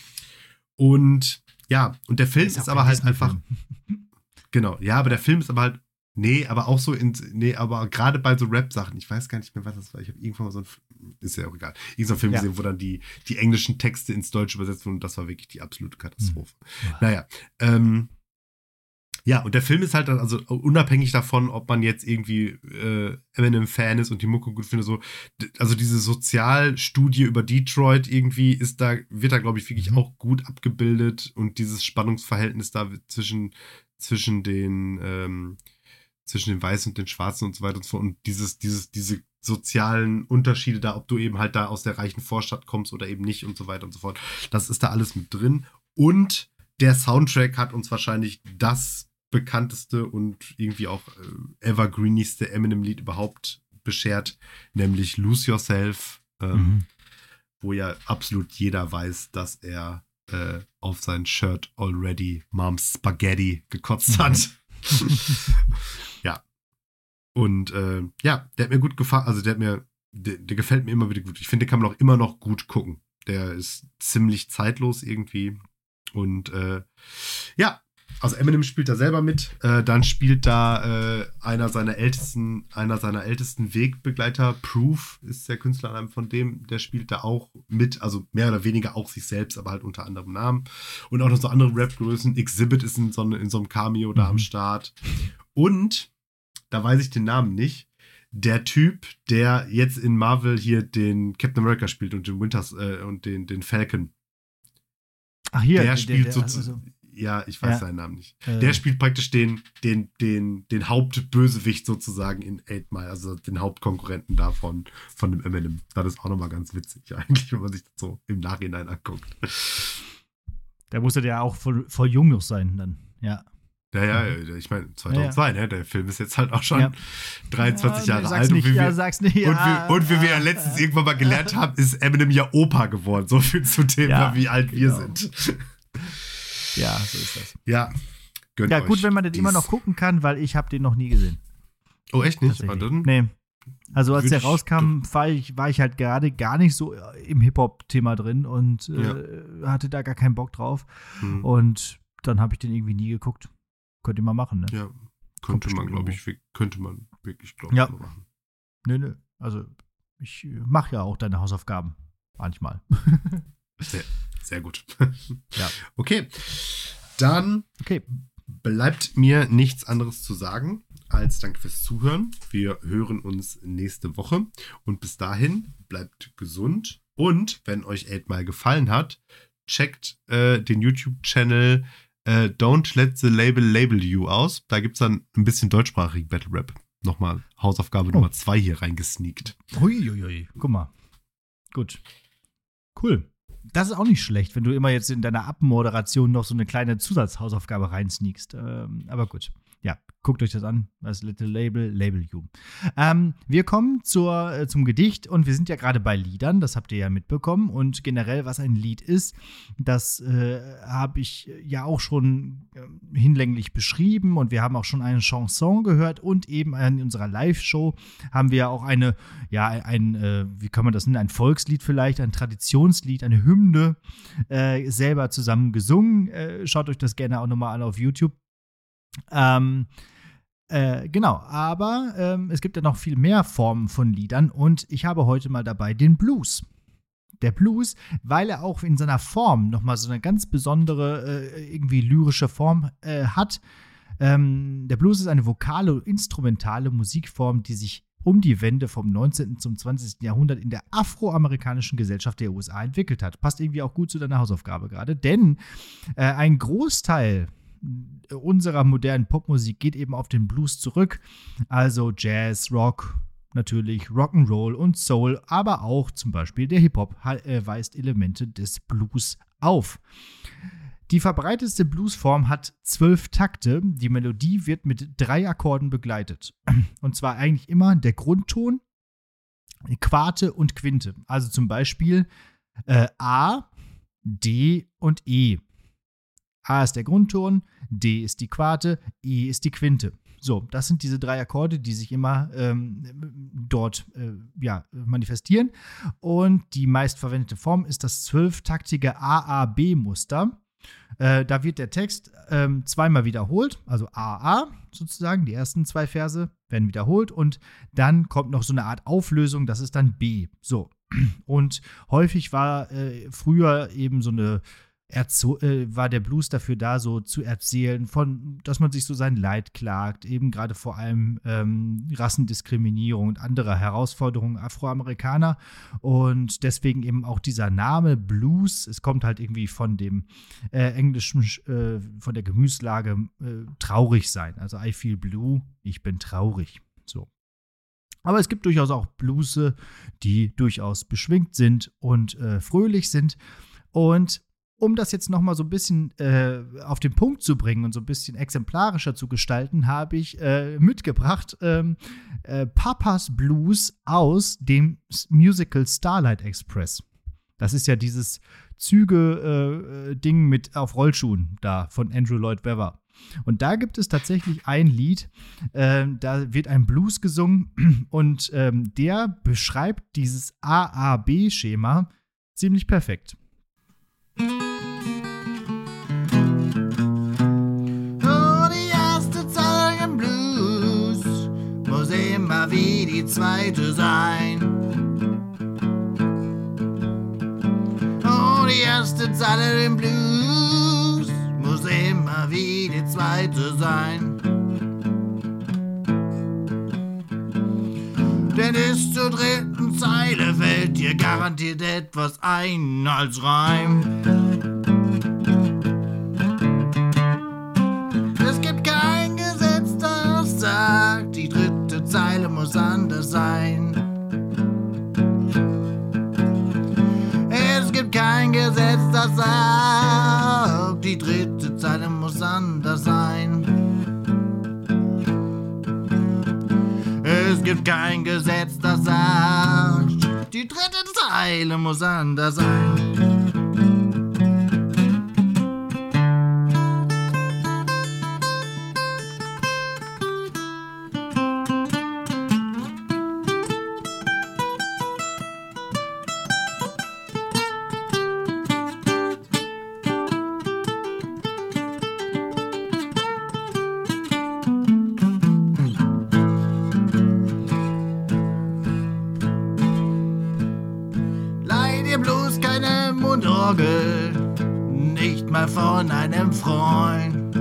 Und ja, und der Film ist, ist aber halt einfach genau, ja, aber der Film ist aber halt nee, aber auch so in, nee, aber gerade bei so Rap-Sachen, ich weiß gar nicht mehr, was das war. Ich habe irgendwann mal so ein, ist ja auch egal, irgendeinen so Film ja. gesehen, wo dann die, die englischen Texte ins Deutsche übersetzt wurden und das war wirklich die absolute Katastrophe. Mhm. Ja. Naja, ähm, Ja, und der Film ist halt dann, also unabhängig davon, ob man jetzt irgendwie äh, Eminem-Fan ist und die Mucke gut findet, so, d- also diese Sozialstudie über Detroit irgendwie ist da, wird da, glaube ich, wirklich Mhm. auch gut abgebildet und dieses Spannungsverhältnis da zwischen, zwischen den, ähm, zwischen den Weißen und den Schwarzen und so weiter und so fort und dieses, dieses, diese sozialen Unterschiede da, ob du eben halt da aus der reichen Vorstadt kommst oder eben nicht und so weiter und so fort. Das ist da alles mit drin. Und der Soundtrack hat uns wahrscheinlich das bekannteste und irgendwie auch äh, evergreenigste Eminem-Lied überhaupt beschert, nämlich Lose Yourself, ähm, Mhm. wo ja absolut jeder weiß, dass er äh, auf sein Shirt already Mom's Spaghetti gekotzt hat. Ja. Und äh, ja, der hat mir gut gefallen, also der hat mir, der, der gefällt mir immer wieder gut. Ich finde, den kann man auch immer noch gut gucken. Der ist ziemlich zeitlos irgendwie. Und äh, ja, also Eminem spielt da selber mit. Äh, dann spielt da äh, einer seiner ältesten, einer seiner ältesten Wegbegleiter, Proof ist der Künstlername von dem, der spielt da auch mit, also mehr oder weniger auch sich selbst, aber halt unter anderem Namen. Und auch noch so andere Rap-Größen. Exhibit ist in so, in so einem Cameo da Mhm. am Start. Und, da weiß ich den Namen nicht, der Typ, der jetzt in Marvel hier den Captain America spielt und den Winters äh, und den, den Falcon. Ach, hier. Der spielt so, also, ja, ich weiß Ja. seinen Namen nicht. äh, Der spielt praktisch den, den, den, den Hauptbösewicht sozusagen in Eight Mile, also den Hauptkonkurrenten davon, von dem Eminem. Das ist auch nochmal ganz witzig eigentlich, wenn man sich das so im Nachhinein anguckt. Der musste ja auch voll, voll jung noch sein dann. Ja. Ja, ja, ich meine, zweitausendzwei, ne? Der Film ist jetzt halt auch schon Ja. dreiundzwanzig Ja, Jahre sag's alt. nicht, und wie ja, wir, sag's nicht. und, Ja, wir, und wie wir ja ja, letztens ja. irgendwann mal gelernt haben, ist Eminem ja Opa geworden. So viel zu dem, Ja, wie alt wir genau. sind. Ja, so ist das. Ja, gönnt Ja, euch gut, wenn man den dies. immer noch gucken kann, weil ich habe den noch nie gesehen. Oh, echt nicht? Aber Tatsächlich. dann, Nee. Also als Würde der ich rauskam, war ich, war ich halt gerade gar nicht so im Hip-Hop-Thema drin und äh, hatte da gar keinen Bock drauf. hm, Und dann habe ich den irgendwie nie geguckt. Könnt ihr mal machen, ne? ja, Kommt könnte man, bestimmt glaube irgendwo. ich, wir- könnte man wirklich, glaube ich, Ja. mal machen. Nö, nö. Also ich mache ja auch deine Hausaufgaben. Manchmal. Sehr, sehr gut. Ja. Okay, dann Okay. bleibt mir nichts anderes zu sagen als danke fürs Zuhören. Wir hören uns nächste Woche und bis dahin bleibt gesund und wenn euch Eight Mile gefallen hat, checkt äh, den YouTube-Channel äh, Don't Let the Label Label You aus. Da gibt es dann ein bisschen deutschsprachigen Battle Rap. Nochmal Hausaufgabe Oh. Nummer zwei hier reingesneakt. Huiuiui. Guck mal. Gut. Cool. Das ist auch nicht schlecht, wenn du immer jetzt in deiner Abmoderation noch so eine kleine Zusatzhausaufgabe reinsneakst. Ähm, aber gut. Ja, guckt euch das an. Das Little Label, Label You. Ähm, wir kommen zur, äh, zum Gedicht und wir sind ja gerade bei Liedern, das habt ihr ja mitbekommen. Und generell, was ein Lied ist, das äh, habe ich ja auch schon äh, hinlänglich beschrieben und wir haben auch schon eine Chanson gehört und eben in unserer Live-Show haben wir auch eine, ja, ein, äh, wie kann man das nennen, ein Volkslied vielleicht, ein Traditionslied, eine Hymne äh, selber zusammen gesungen. Äh, schaut euch das gerne auch nochmal an auf YouTube. Ähm, äh, genau, aber ähm, es gibt ja noch viel mehr Formen von Liedern und ich habe heute mal dabei den Blues. Der Blues, weil er auch in seiner Form nochmal so eine ganz besondere, äh, irgendwie lyrische Form äh, hat. Ähm, der Blues ist eine vokale und instrumentale Musikform, die sich um die Wende vom neunzehnten zum zwanzigsten Jahrhundert in der afroamerikanischen Gesellschaft der U S A entwickelt hat. Passt irgendwie auch gut zu deiner Hausaufgabe gerade, denn äh, ein Großteil unserer modernen Popmusik geht eben auf den Blues zurück. Also Jazz, Rock, natürlich Rock'n'Roll und Soul, aber auch zum Beispiel der Hip-Hop äh, weist Elemente des Blues auf. Die verbreitetste Bluesform hat zwölf Takte. Die Melodie wird mit drei Akkorden begleitet. Und zwar eigentlich immer der Grundton, Quarte und Quinte. Also zum Beispiel äh, A, D und E. A ist der Grundton, D ist die Quarte, E ist die Quinte. So, das sind diese drei Akkorde, die sich immer ähm, dort äh, ja, manifestieren. Und die meistverwendete Form ist das zwölftaktige A A B-Muster. Äh, da wird der Text ähm, zweimal wiederholt, also A A sozusagen, die ersten zwei Verse werden wiederholt und dann kommt noch so eine Art Auflösung, das ist dann B. So, und häufig war äh, früher eben so eine erzo- äh, war der Blues dafür da, so zu erzählen, von, dass man sich so sein Leid klagt, eben gerade vor allem ähm, Rassendiskriminierung und andere Herausforderungen Afroamerikaner. Und deswegen eben auch dieser Name Blues. Es kommt halt irgendwie von dem äh, englischen, äh, von der Gemütslage äh, traurig sein. Also I feel blue, ich bin traurig. So. Aber es gibt durchaus auch Blues, die durchaus beschwingt sind und äh, fröhlich sind. Und um das jetzt noch mal so ein bisschen äh, auf den Punkt zu bringen und so ein bisschen exemplarischer zu gestalten, habe ich äh, mitgebracht ähm, äh, Papas Blues aus dem Musical Starlight Express. Das ist ja dieses Züge-Ding äh, mit auf Rollschuhen da von Andrew Lloyd Webber. Und da gibt es tatsächlich ein Lied, äh, da wird ein Blues gesungen und ähm, der beschreibt dieses A A B-Schema ziemlich perfekt. Oh, die erste Zeile im Blues muss immer wie die zweite sein. Oh, die erste Zeile im Blues muss immer wie die zweite sein. Denn bis zur dritten Zeile fällt dir garantiert etwas ein als Reim. Es gibt kein Gesetz, das sagt, die dritte Zeile muss anders sein. Es gibt kein Gesetz, das sagt, die dritte Zeile muss anders sein. Es gibt kein Gesetz, das sagt, die dritte Zeile muss anders sein. Nicht mal von einem Freund.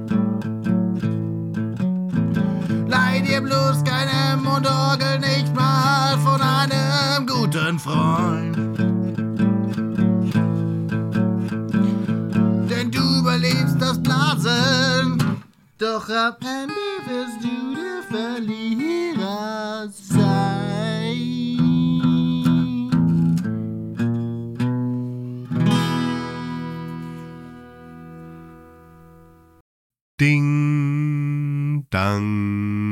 Leih dir bloß keine Mundorgel, nicht mal von einem guten Freund. Denn du überlebst das Blasen, doch am Ende wirst du der Verlierer sein. Ding, dang.